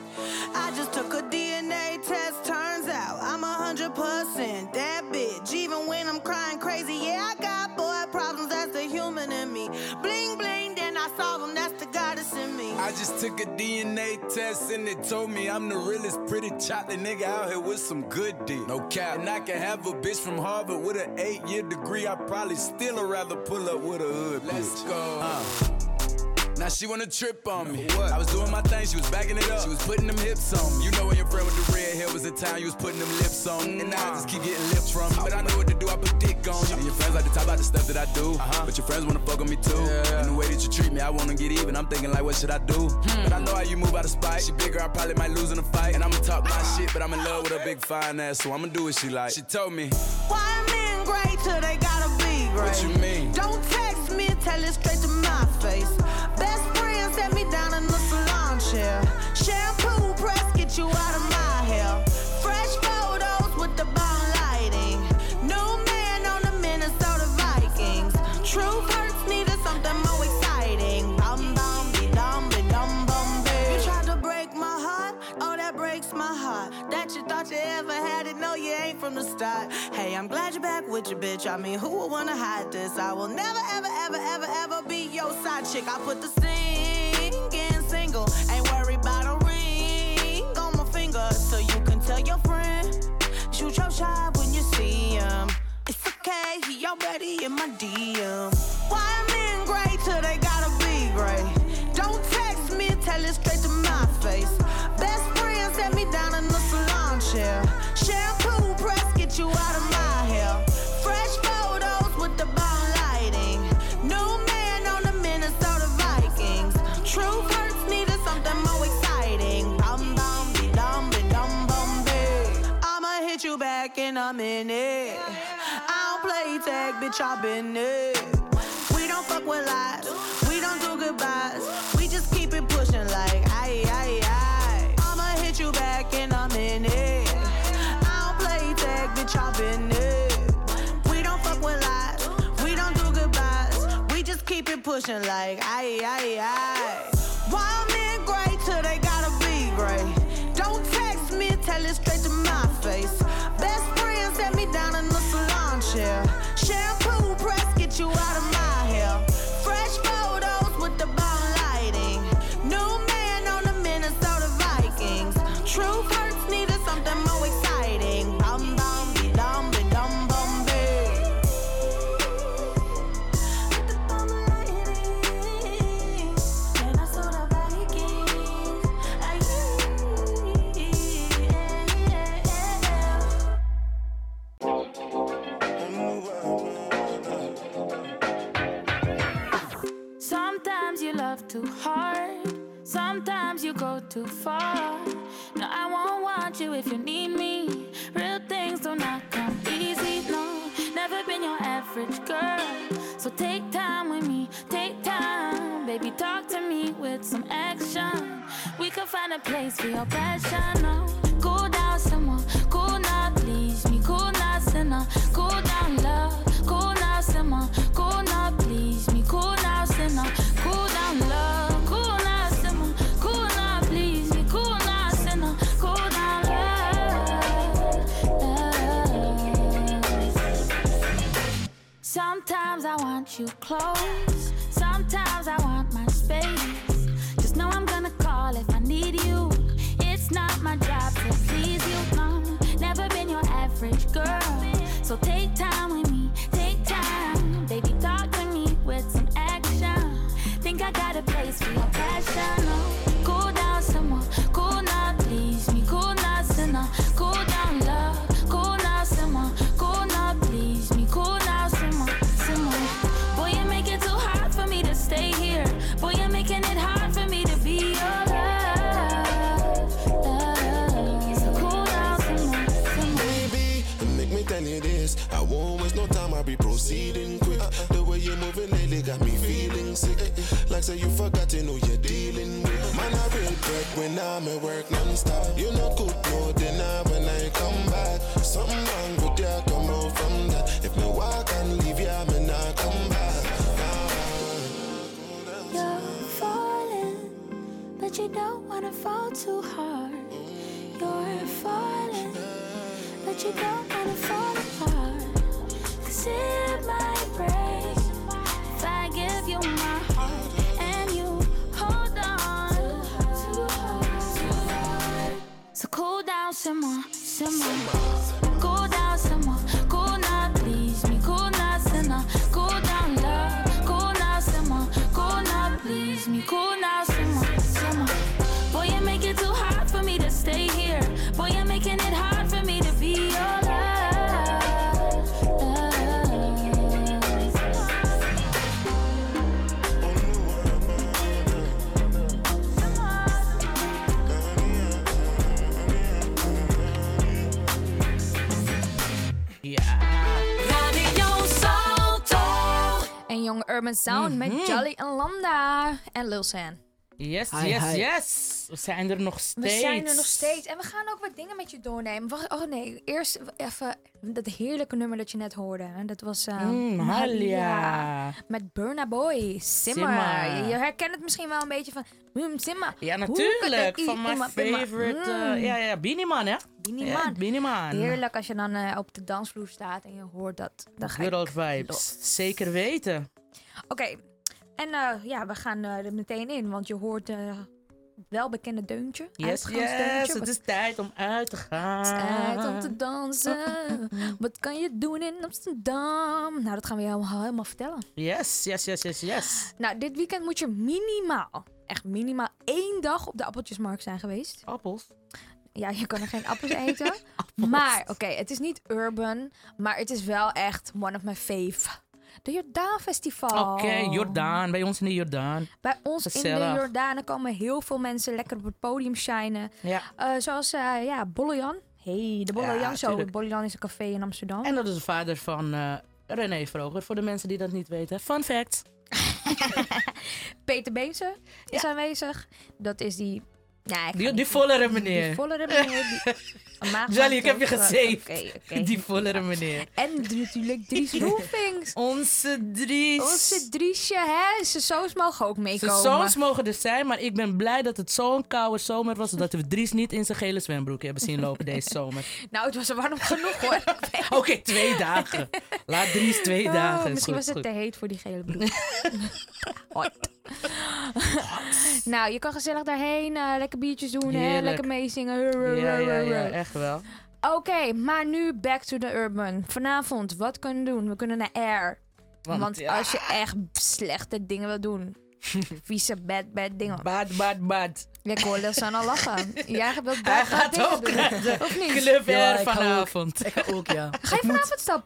I just took a D N A test, turns out I'm a hundred percent that bitch. Even when I'm crying crazy, yeah, I got boy problems, that's the human in me. Bling bling, then I solve them, that's the goddess in me. I just took a D N A test and it told me I'm the realest pretty chocolate nigga out here with some good dick. No cap. And I can have a bitch from Harvard with an eight year degree. I probably still rather pull up with a hood bitch. Let's go. Uh. Now she wanna trip on me. What? I was doing my thing, she was backing it up. She was putting them hips on me. You know when your friend with the red hair was in town, you was putting them lips on me. And now I just keep getting lips from you. But I know what to do, I put dick on you. And your friends like to talk about the stuff that I do. Uh-huh. But your friends wanna fuck on me too. Yeah. And the way that you treat me, I wanna get even. I'm thinking like, what should I do? Hmm. But I know how you move out of spite. She bigger, I probably might lose in a fight. And I'ma talk my shit, but I'm in love with a big fine ass, so I'ma do what she like. She told me, Why men great till they gotta be great? what you mean? Don't text me, tell it straight to my face. Best friend set me down in the salon chair. Shampoo press, get you out of my hair. Fresh photos with the bomb lighting. New man on the Minnesota Vikings. True hurts needed something more exciting. Bum bum be dum be dum bum be. You tried to break my heart, oh that breaks my heart. That you thought you ever had it, no you ain't from the start. Hey, I'm glad you're back with your bitch. I mean, who would wanna hide this? I will never, ever, ever, ever, ever be your side chick. I put the singing single, ain't worried about a ring on my finger, so you can tell your friend, shoot your shot when you see him. It's okay, he already in my D M. Why men great till they gotta be great? Don't text me, tell it straight to my face. Best friend set me down in the salon chair. Shampoo press, get you out of my hair. Fresh photos with the bomb lighting. New man on the Minnesota Vikings. True hurts needed something more exciting. Bum bum be dum be dum bum be. I'ma hit you back in a minute. I don't play tag, bitch, I been it. We don't fuck with lies, we don't do goodbyes. We just keep it pushing like aye aye aye. I'ma hit you back in a minute. I don't play tag, bitch, I been it. We don't fuck with lies, we don't do goodbyes. We just keep it pushing like aye aye aye. Why men great till they gotta be great? Don't text me, tell it straight to my face. Best friend set me down in the salon chair. Shampoo press, get you out of my hair. Fresh photos with the bomb lighting. New man on the Minnesota Sometimes you go too far. No, I won't want you if you need me. Real things do not come easy, no. Never been your average girl. So take time with me, take time. Baby, talk to me with some action. We can find a place for your passion, no. Cool down someone, cool now, please me. Cool now, sinner, cool down love. Cool now, someone, cool now, please me. Cool now, sinner, cool down love. Cool now, someone, cool now, please me. Cool now, sinner, cool down love. love. Sometimes I want you close. Sometimes I want my space. Just know I'm gonna call if I need you. It's not my job to please you, no. Never been your average girl. So take time with me, take time. Baby, talk to me with some action. Think I got a place for your passion, no. Cool down someone, cool now, please me. Cool now, sinner, cool down love. Cool now, someone, cool now, please me. Cool now, someone, someone. Boy, you make it too hard for me to stay here. Boy, you're making it hard for me to be your love. love. So cool down someone, someone. Baby, make me tell you this. I won't waste no time, I'll be proceeding quick. The way you're moving lately got me feeling sick. Like say you forgot you know you're dealing with. Man, I real break when I'm at work non-stop. You know cook no dinner when I come back. Something wrong with you, come out from that. If me walk and leave you, I may not come back. You're falling, but you don't wanna fall too hard. You're falling, but you don't wanna fall apart. Cause it might break if I give you my heart and you hold on too hard, too hard. So cool down, someone, someone. Cool down, someone. Cool now, please me. Cool now, sinner. Cool down, love. Cool now, someone. Cool now, please me. Cool now, someone, someone. Boy, you make it too hard for me to stay here. Boy, you're making it hard for me to be your love. Radio Salto. En Young Urban Sound met Jolly en Landa en Lil San. Yes, Hi, yes, hi. yes. We zijn er nog steeds. We zijn er nog steeds. En we gaan ook wat dingen met je doornemen. Wacht, oh nee, eerst even dat heerlijke nummer dat je net hoorde. En dat was... Uh, Mm, Mahalia. Met Burna Boy. Simmer. Simmer. Je, je herkent het misschien wel een beetje van... Mm, Simmer. Ja, Hoe natuurlijk. kan dat Van mijn iemand- iemand- favorite... Mm. eh, ja, ja, Beanie Man, hè? Beanie Ja, Man. Beanie Man. Heerlijk als je dan uh, op de dansvloer staat en je hoort dat. Dan ga Good je... old vibes. Zeker weten. Oké. En uh, ja, we gaan uh, er meteen in. Want je hoort... Uh, welbekende deuntje. Yes, uitgaansdeuntje. yes. Wat- Het is tijd om uit te gaan. Tijd om te dansen. Wat kan je doen in Amsterdam? Nou, dat gaan we je helemaal, helemaal vertellen. Yes, yes, yes, yes, yes. Nou, dit weekend moet je minimaal, echt minimaal één dag op de appeltjesmarkt zijn geweest. Appels? Ja, je kan er geen appels eten. Maar, oké, het is niet urban, maar het is wel echt one of my fave. De Jordaan Festival. Oké, Jordaan. Bij ons in de Jordaan. Bij ons in Gezellig. de Jordaan er komen heel veel mensen lekker op het podium shinen. Ja. Uh, zoals, uh, ja, Bolle Jan. Hey, de Bolle Ja, Jan Show. tuurlijk. Bolle Jan is een café in Amsterdam. En dat is de vader van uh, René Vroger. Voor de mensen die dat niet weten. Fun fact. Peter Beense is aanwezig. Dat is die... Ja, ik ga Die, niet- die vollere meneer. Die vollere meneer. Die... Een maag- Jolly, ik heb je Oké, gesaved. oké, oké. Die vollere meneer. En natuurlijk Dries Roelvings. Onze Dries. Onze Driesje, hè? Zijn zoons mogen ook Zijn meekomen. zoons mogen er zijn, maar ik ben blij dat het zo'n koude zomer was, zodat we Dries niet in zijn gele zwembroek hebben zien lopen deze zomer. Nou, het was er warm genoeg, hoor. Oké, twee dagen. Laat Dries twee Oh, dagen. is misschien goed, was het goed. te heet voor die gele broek. Hot. Nou, je kan gezellig daarheen, eh, lekker biertjes doen, hè? Heerlijk. Lekker meezingen. Ja, ja, ja, echt wel. Oké, maar nu back to the urban. Vanavond, wat kunnen we doen? We kunnen naar Air. Want, Want ja. als je echt slechte dingen wil doen. Vieze bad, bad dingen. Bad, bad, bad. Ik hoor Lilsan al lachen. Jij wilt Hij bad, bad gaat dingen ook doen. naar de Of niet? Club Ja, Air ik ga ook. vanavond. Ik ga ook, ja. Ga je vanavond stappen?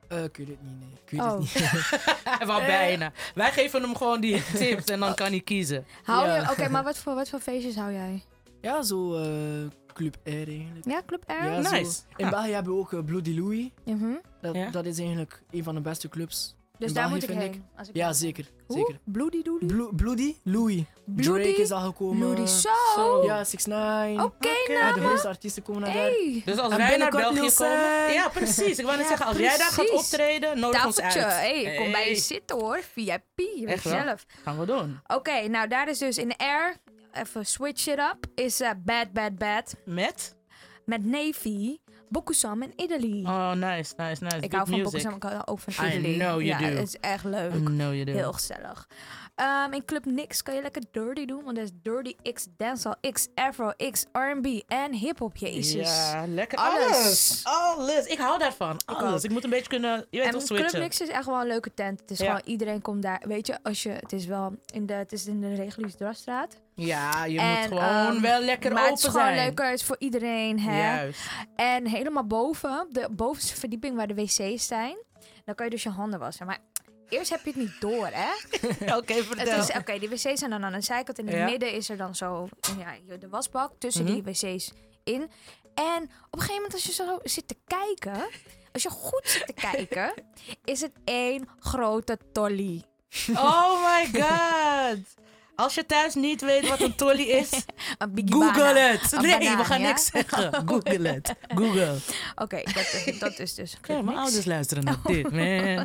Uh, ik weet het niet, nee. Ik weet Oh. het niet. Hij wou bijna. Wij geven hem gewoon die tips en dan kan hij kiezen. Hou Ja. je... Oké, maar wat voor, wat voor feestjes hou jij? Ja, zo uh, Club R eigenlijk. Ja, Club R? Ja, Nice. zo. In Ja. België hebben we ook uh, Bloody Louis. Mhm. Dat, Ja. dat is eigenlijk een van de beste clubs. Dus in daar België, moet ik vind heen. Als ik Ja, daar- zeker. Hoe? zeker. Bloody doody? Blo- Bloody Louis. Bloody Drake is al gekomen. Bloody so. Ja, six nine. Oké, Ja, nou. de grootste artiesten komen naar daar. Hey. Dus als En wij naar binnenkort België Lil komen... Sam. Ja, precies. Ik wou net Ja, zeggen, als jij daar gaat precies. optreden, nodig ons uit. Tafeltje. Hey, kom bij je Hey. zitten hoor. V I P. Je weet Echt wel? zelf. Gaan we doen. Oké, nou daar is dus in de air. Even switch it up. Is uh, Bad Bad Bad. Met? Met Navy. Bokusam en Italy. Oh, nice, nice, nice. Ik Good hou van music. Bokusam, ik hou ook van I Italy. know you ja, do. het is echt leuk. I know you do. Heel gezellig. Um, in Club Nix kan je lekker dirty doen, want er is dirty X, dancehall X, afro X, R en B en hip-hop. Jezus. Ja, lekker. Alles. Alles. Alles. Ik hou daarvan. Alles. ook. Ik moet een beetje kunnen, je weet En toch, Club switchen. Nix is echt wel een leuke tent. Het is Ja. gewoon, iedereen komt daar. Weet je, als je, het is wel in de, het is in de reguliere Drasstraat. Ja, je En, moet gewoon um, wel lekker maar open het is gewoon zijn. leuker, het is voor iedereen. Hè? Juist. En helemaal boven, de bovenste verdieping waar de wc's zijn, dan kan je dus je handen wassen. Maar eerst heb je het niet door, hè? Oké, vertel. Het is- Oké, die wc's zijn dan aan de zijkant. In het Ja. midden is er dan zo ja, de wasbak tussen Mhm. die wc's in. En op een gegeven moment als je zo zit te kijken, als je goed zit te kijken, is het één grote tolly. Oh my god. Als je thuis niet weet wat een tolly is, Een biggie Google bana. het. Een Nee, banaan, we gaan ja? niks zeggen. Google het. Google. Oké, dat, is- dat is dus Ja, Club mijn Nix. ouders luisteren naar dit, man.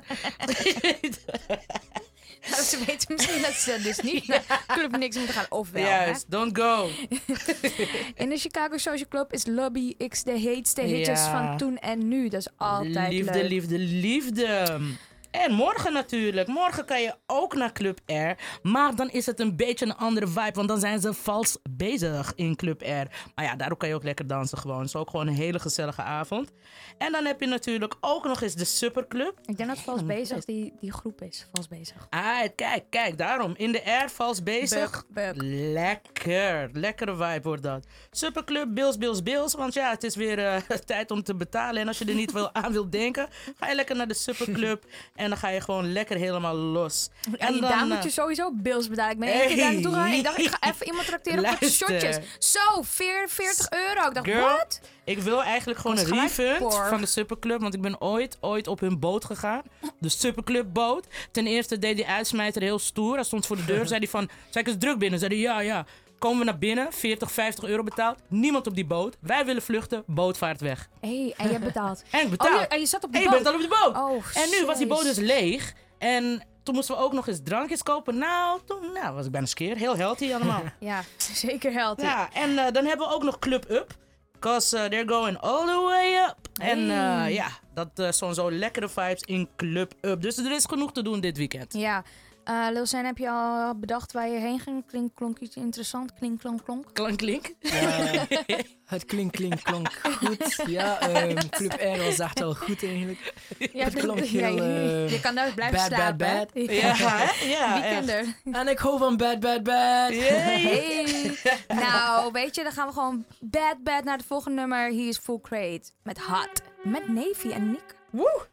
Nou, ze weten misschien dat ze dus niet naar Club Nix moeten gaan, of wel. hè? Juist, don't go. In de Chicago Social Club is Lobby X de heetste hitjes Ja. van toen en nu. Dat is altijd Liefde, leuk. liefde, liefde. En morgen natuurlijk. Morgen kan je ook naar Club R. Maar dan is het een beetje een andere vibe. Want dan zijn ze vals bezig in Club R. Maar ja, daardoor kan je ook lekker dansen gewoon. Het is ook gewoon een hele gezellige avond. En dan heb je natuurlijk ook nog eens de Superclub. Ik denk dat Vals Bezig die, die groep is. Vals Bezig. Ah, kijk, kijk, daarom. In de R, vals bezig. Buk, buk. Lekker. Lekkere vibe wordt dat. Superclub, Bills, Bills, Bills. Want ja, het is weer eh, tijd om te betalen. En als je er niet veel aan wilt denken, ga je lekker naar de Superclub. En dan ga je gewoon lekker helemaal los. En dan, daar eh, moet je sowieso bills betalen. Ik ben één keer daar naartoe gegaan. Ik dacht, ik ga even iemand tracteren op wat Luister. shotjes. Zo, veertig euro. Ik dacht, Girl, wat? ik wil eigenlijk gewoon Was een gelijk refund poor. van de Superclub. Want ik ben ooit, ooit op hun boot gegaan. De Superclub boot. Ten eerste deed die uitsmijter heel stoer. Hij stond voor de deur. Zei hij van, zei ik eens druk binnen? Zei hij, ja, ja. Komen we naar binnen, veertig, vijftig euro betaald. Niemand op die boot. Wij willen vluchten, boot vaart weg. Hé, hey, en je hebt betaald. En ik betaal. Oh, je, en je zat op die En je boot. bent al op de boot. Oh, En nu was die boot dus jeez. leeg. En toen moesten we ook nog eens drankjes kopen. Nou, toen nou, was ik bijna skeer. Heel healthy allemaal. Ja, zeker healthy. Ja, en eh, dan hebben we ook nog Club Up. Because uh, they're going all the way up. En uh, Hey. ja, dat uh, zijn zo lekkere vibes in Club Up. Dus er is genoeg te doen dit weekend. Ja. Uh, Lil Sen, heb je al bedacht waar je heen ging? Klink, klonk iets interessant? Klink, klonk, klonk? Klank, klink. Ja, het klink, klink, klonk goed. Ja, um, Club R was echt wel goed eigenlijk. Ja, het klonk ja, heel... je- uh, je kan nooit blijven bad, slapen, Bad, hè? bad. Ja, hè? Ja, Wie echt. kent er? En ik hou van bad, bad, bad. Hey. Nou, weet je, dan gaan we gewoon bad, bad naar het volgende nummer. He is Full Crate met Hot. Met Navy en Nick. Woe!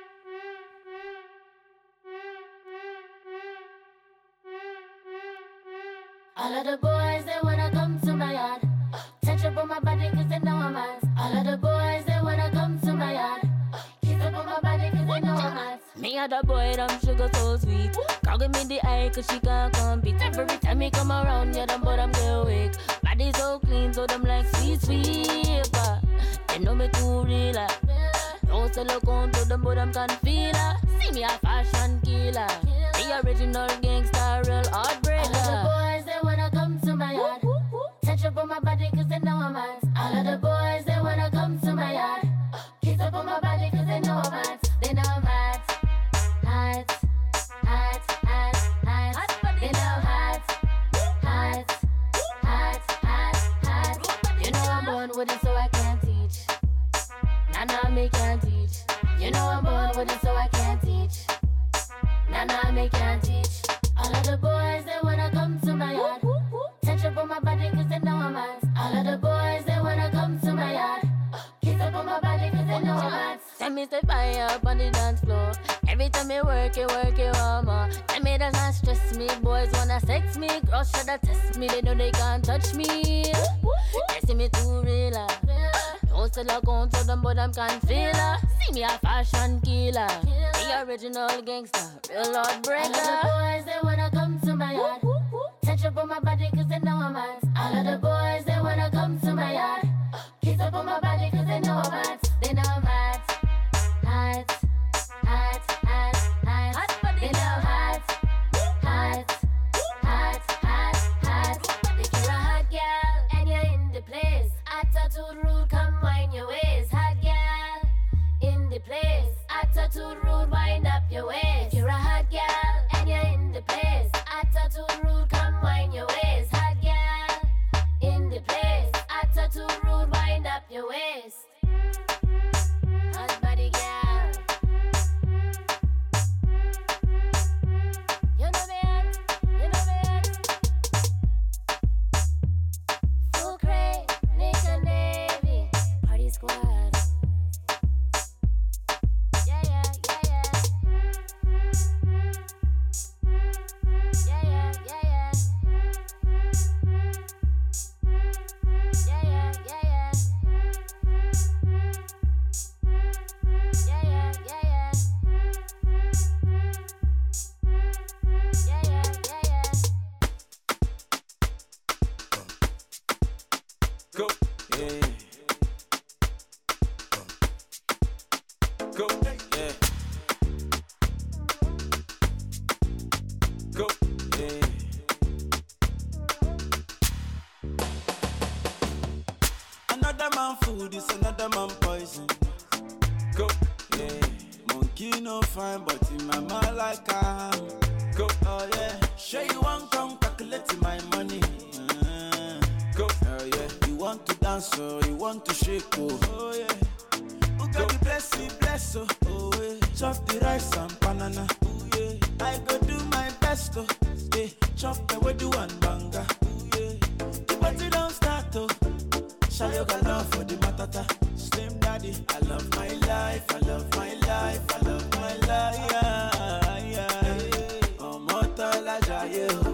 All of the boys, they wanna come to my yard. Touch up on my body cause they know I'm hot. All of the boys, they wanna come to my yard. Kiss up on my body cause they know I'm hot. Me and the boy, them sugar so sweet. Can't give me the eye cause she can't compete. Every time me come around, yeah, them but I'm get weak. Body so clean, so them like sweet, sweet. But they know me too real. ah. Don't sell a count to them, but them can feel her. See me a fashion killer. The original gangster, real heartbreaker. All of the boys, they wanna come to my yard. Touch up on my body cause they know I'm hot. All of the boys, they wanna come to my yard. Kiss up on my body cause they know I'm hot. They know I'm hot. Hot, hot, hot, hot. They know I'm hot. Hot, hot, hot, hot. You know I'm born with it so I can't teach. Nah, nah, me can't teach. You know I'm born with it so I can't teach. Nah, nah, me can't teach. All of the boys, they wanna come to my yard. Touch up on my body cause they know I'm hot. All of the boys, they wanna come to my yard. Kiss up on my body cause they know I'm hot. Say And me say fire up on the dance floor. Every time me work it, work it, mama. And me does not stress me. Boys wanna sex me, girls shoulda test me. They know they can't touch me. They see me too real. ah. Don't sell a gun to them, but I'm concealer. See me a fashion killer. The original gangster, real Lord breaker. All of the boys they wanna come to my yard. Touch up on my body 'cause they know I'm hot. All of the boys they wanna come to my yard. Kiss up on my body 'cause they know I'm hot. They know I'm hot. Hot, hot, hot, hot. They know hot, hot, hot, hot, hot. If you're a hot girl and you're in the place, attitude rude, come wind your waist. Hot girl in the place, attitude rude, wind up your waist. If you're a hot girl and you're in the place, attitude rude, come wind your waist. Hot girl in the place, attitude rude, wind up your waist. Hot body girl. You know me hot, you know me hot. Full crate, Nick and Navy, party squad. Yeah, yeah, yeah, yeah. Yeah, yeah, yeah, yeah. Yeah, yeah, yeah, yeah. Yeah, yeah, yeah, yeah. Yeah, yeah, yeah, yeah. Go, yeah. Go, yeah. Go, yeah. Another man food is another man poison. Go, yeah. Monkey no fine, but in my mind like I am. Go, oh yeah. Sure you want come calculate my money. Uh, go, oh yeah. You want to dance, oh, you want to shake, oh, oh yeah. Who got the blessing, bless, oh, oh yeah. Chop the rice and banana, oh yeah. I go do my best, oh, yeah. Chop the way do one banga, oh yeah. The party don't start, oh. Show your love for the matata. Slim daddy, I love my life, I love my life, I love my life, yeah, yeah. Oh, mortal ajaye, oh.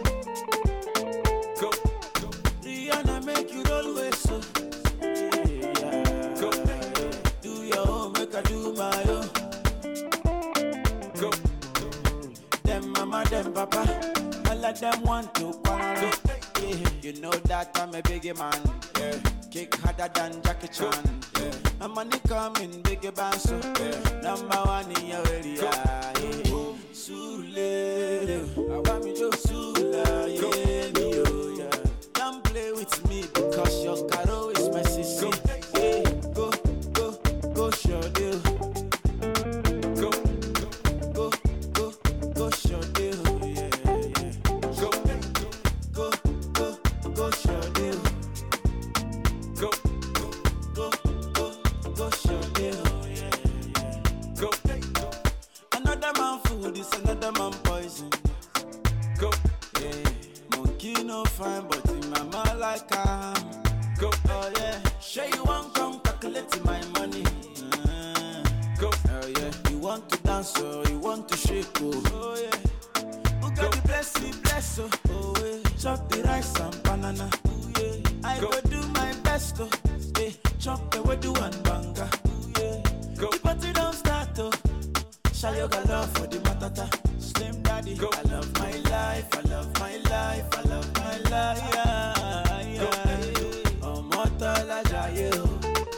Go, Rihanna make you roll with so. Yeah, go, do your own, make I do my own. Go, them mama, them papa, all of them want to quarrel. Yeah, you know that I'm a biggie man. Yeah, kick harder than Jackie Chan. Yeah, my money coming biggie band so. Yeah, number one in your area. Yeah, Sule, I want me to Sula. Yeah, me oh yeah. Don't play with me because your caro is my sister. Yeah, go, go, go, show deal. Go, go, go, go, show deal. Yeah, yeah. Go, go, go, go, show deal. Go, go, go, go, show deal. Yeah, yeah. Go, another man food is another man poison. Go, yeah. Monkey no fine, but in my mind like I am. Go, oh yeah. Sure you want come calculate my money. Uh, go, oh yeah. You want to dance, oh, you want to shake, oh, oh yeah. Who got the blessing, bless, oh, oh yeah. Chop the rice and banana, oh yeah. I go, go do my best, oh, yeah. Chop the way do one banga, oh yeah. Go, the party don't start, oh. Show your love for the matata. Slim daddy, go. I love my life, I love my life, I love my life, yeah, yeah. Oh, mortal ajaye, oh.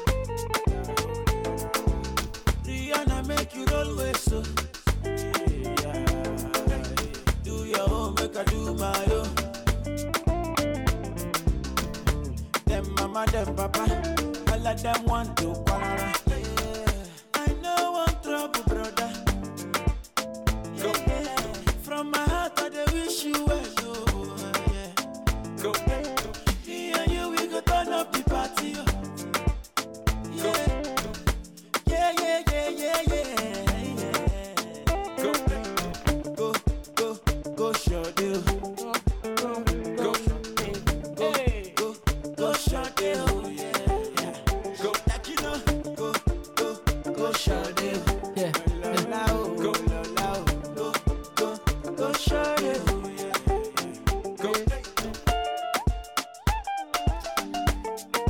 Rihanna make you roll with so. Yeah, do your own, make I do my own. Them mama, them papa, all of them want to quarrel. I know one trouble, brother. Yeah. From my heart, I dey wish you well, oh, yeah. Go, me and you, we go turn up the party, oh. Yeah, yeah, yeah, yeah, yeah, yeah. Go, go, go, go, show deal. Go, go, go, go, go, show deal. Yeah, yeah. Go, like you know, go.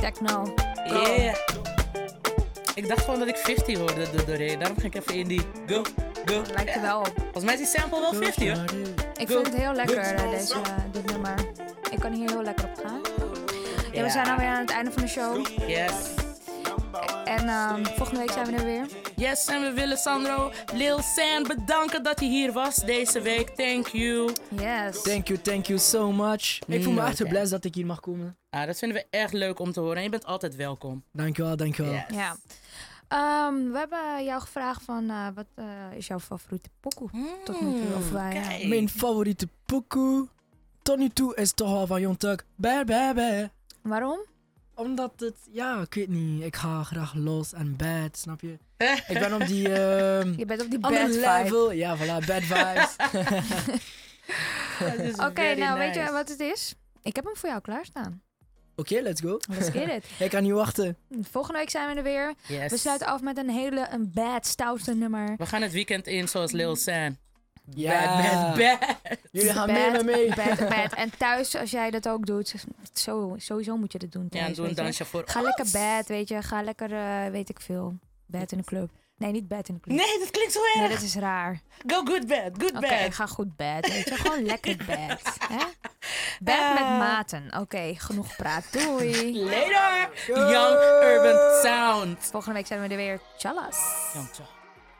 Techno. Yeah. Ik dacht gewoon dat ik vijftig hoorde door doorheen. Daarom ging ik even in die go, go. Lijkt er wel op. Volgens mij is die sample wel vijftig, hoor. Ik vind het heel lekker, uh, deze, uh, dit nummer. Ik kan hier heel lekker op gaan. Ja, we zijn alweer aan het einde van de show. Yes. En um, volgende week zijn we er weer. Yes, en we willen Sandro Lil San bedanken dat hij hier was deze week. Thank you. Yes. Thank you, thank you so much. Ik voel me Mm, echt oké. blij dat ik hier mag komen. Ah, dat vinden we echt leuk om te horen. En je bent altijd welkom. Dankjewel, dankjewel. Yes. Ja. Um, we hebben jou gevraagd van, uh, wat uh, is jouw favoriete pokoe tot nu toe? Of wij, uh, Mijn favoriete pokoe tot nu toe is toch wel van Young Thug. Bad, bad, bad. Waarom? Omdat het, ja, ik weet niet. Ik ga graag los en bad, snap je? Ik ben op die... Um, Je bent op die andere bad vibe. level. Ja, voilà, bad vibes. Oké, okay, nou nice. Weet je wat het is? Ik heb hem voor jou klaarstaan. Oké, okay, let's go. Let's get it. Ik kan niet wachten. Volgende week zijn we er weer. Yes. We sluiten af met een hele een bad, stoute nummer. We gaan het weekend in zoals Lil San. Ja. Bad, bad, bad. Jullie gaan bad, mee met mee. Bad, bad. En thuis, als jij dat ook doet, zo, sowieso moet je dat doen thuis. Ja, doe een dansje voor Ga ons. lekker bad, weet je. Ga lekker, uh, weet ik veel, bad in de club. Nee, niet bad in de club. Nee, dat klinkt zo erg. Nee, dat is raar. Go good bad, good Oké, bad. okay, ga goed bad, weet je. Gewoon lekker bad. Hè? Bad uh. met maten. Oké, okay, genoeg praat. Doei. Later. Young Urban Sound. Volgende week zijn we er weer. Tjallas. Young Tjall.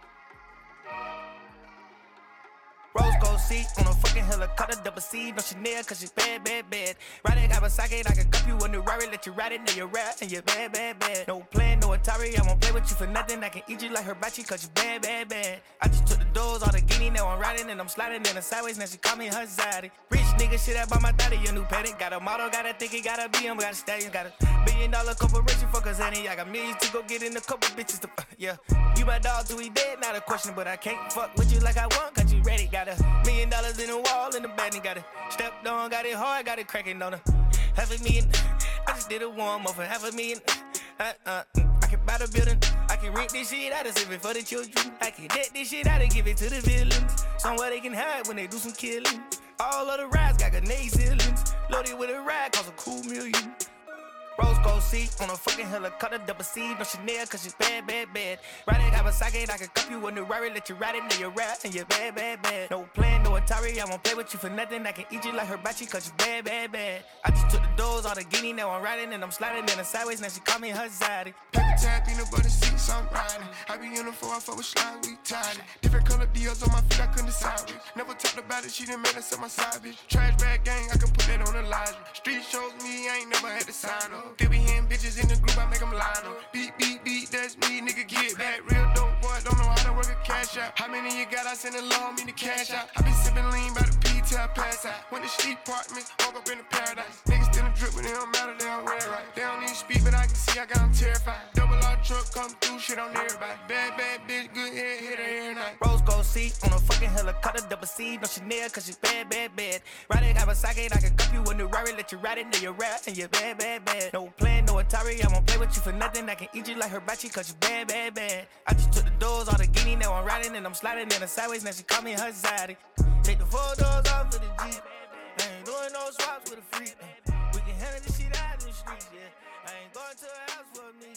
Rose gold seat on a fucking helicopter, double C, no Chanel, cause she's bad, bad, bad. Riding Kawasaki, I can cup you a new Rari, let you ride it, now you're rap, and you're bad, bad, bad. No plan, no Atari, I won't play with you for nothing, I can eat you like hibachi, cause you bad, bad, bad. I just took the doors, all the guinea, now I'm riding, and I'm sliding in the sideways, now she call me her zaddy. Rich nigga, shit, I bought my daddy a new paddock, got a model, got a think he got a B M, got a stallion, got a billion dollar corporation, fuck us any, I got millions to go get in a couple bitches to, yeah. You my dog till we dead, not a question, but I can't fuck with you like I want, cause you ready, got a million dollars in the wall in the bed and got it stepped on, got it hard, got it cracking on her. Half a million, I just did a warm up for half a million. Uh, uh, I can buy the building, I can rent this shit out and save it for the children. I can debt this shit out and give it to the villains. Somewhere they can hide when they do some killing. All of the rides got grenade ceilings. Loaded with a ride, cost a cool million. Rose gold seat on a fucking helicopter, double C, no Chanel, cause she's bad, bad, bad. Riding Kawasaki, I can cup you a new Rari, let you ride it, now you're rap, and you're bad, bad, bad. No plan, no Atari, I won't play with you for nothing, I can eat you like hibachi, cause you bad, bad, bad. I just took the doors, all the guinea, now I'm riding, and I'm sliding in the sideways, now she call me her zaddy. Paper tap, peanut butter seats, I'm riding. I be in the four, I fuck with slime, we tied. Different color deals on my feet, I couldn't decide with. Never talked about it, she done made us up my side, bitch. Trash bag gang, I can put that on the line. Street shows me, I ain't never had to sign up. They be hearing bitches in the group, I make them line up. Beat, beat, beat, that's me, nigga, get back. Real dope boy, don't know how to work a cash out. How many you got? I send a loan, me the cash out. I been sipping lean by the P till I pass out. Went to sleep apartments, woke up in the paradise. Niggas still a drip, but it don't matter, they don't wear it right. They don't need speed, but I can see I got them terrified. Double R truck come through, shit on everybody. Bad, bad bitch, good head, hit her every night. Rose gold seat on a fucking helicopter, double C, no Chanel, cause she's bad, bad, bad. Riding Kawasaki, I can cup you a new Rari, let you ride it, now you're rap, and you're bad, bad, bad. No plan, no Atari, I won't play with you for nothing, I can eat you like hibachi, cause you bad, bad, bad. I just took the doors, all the guinea, now I'm riding, and I'm sliding in the sideways, now she call me her zaddy. Take the four doors off of the Jeep, I ain't doing no swaps with a freak. We can handle this shit out in the streets, yeah. I ain't going to a house for me.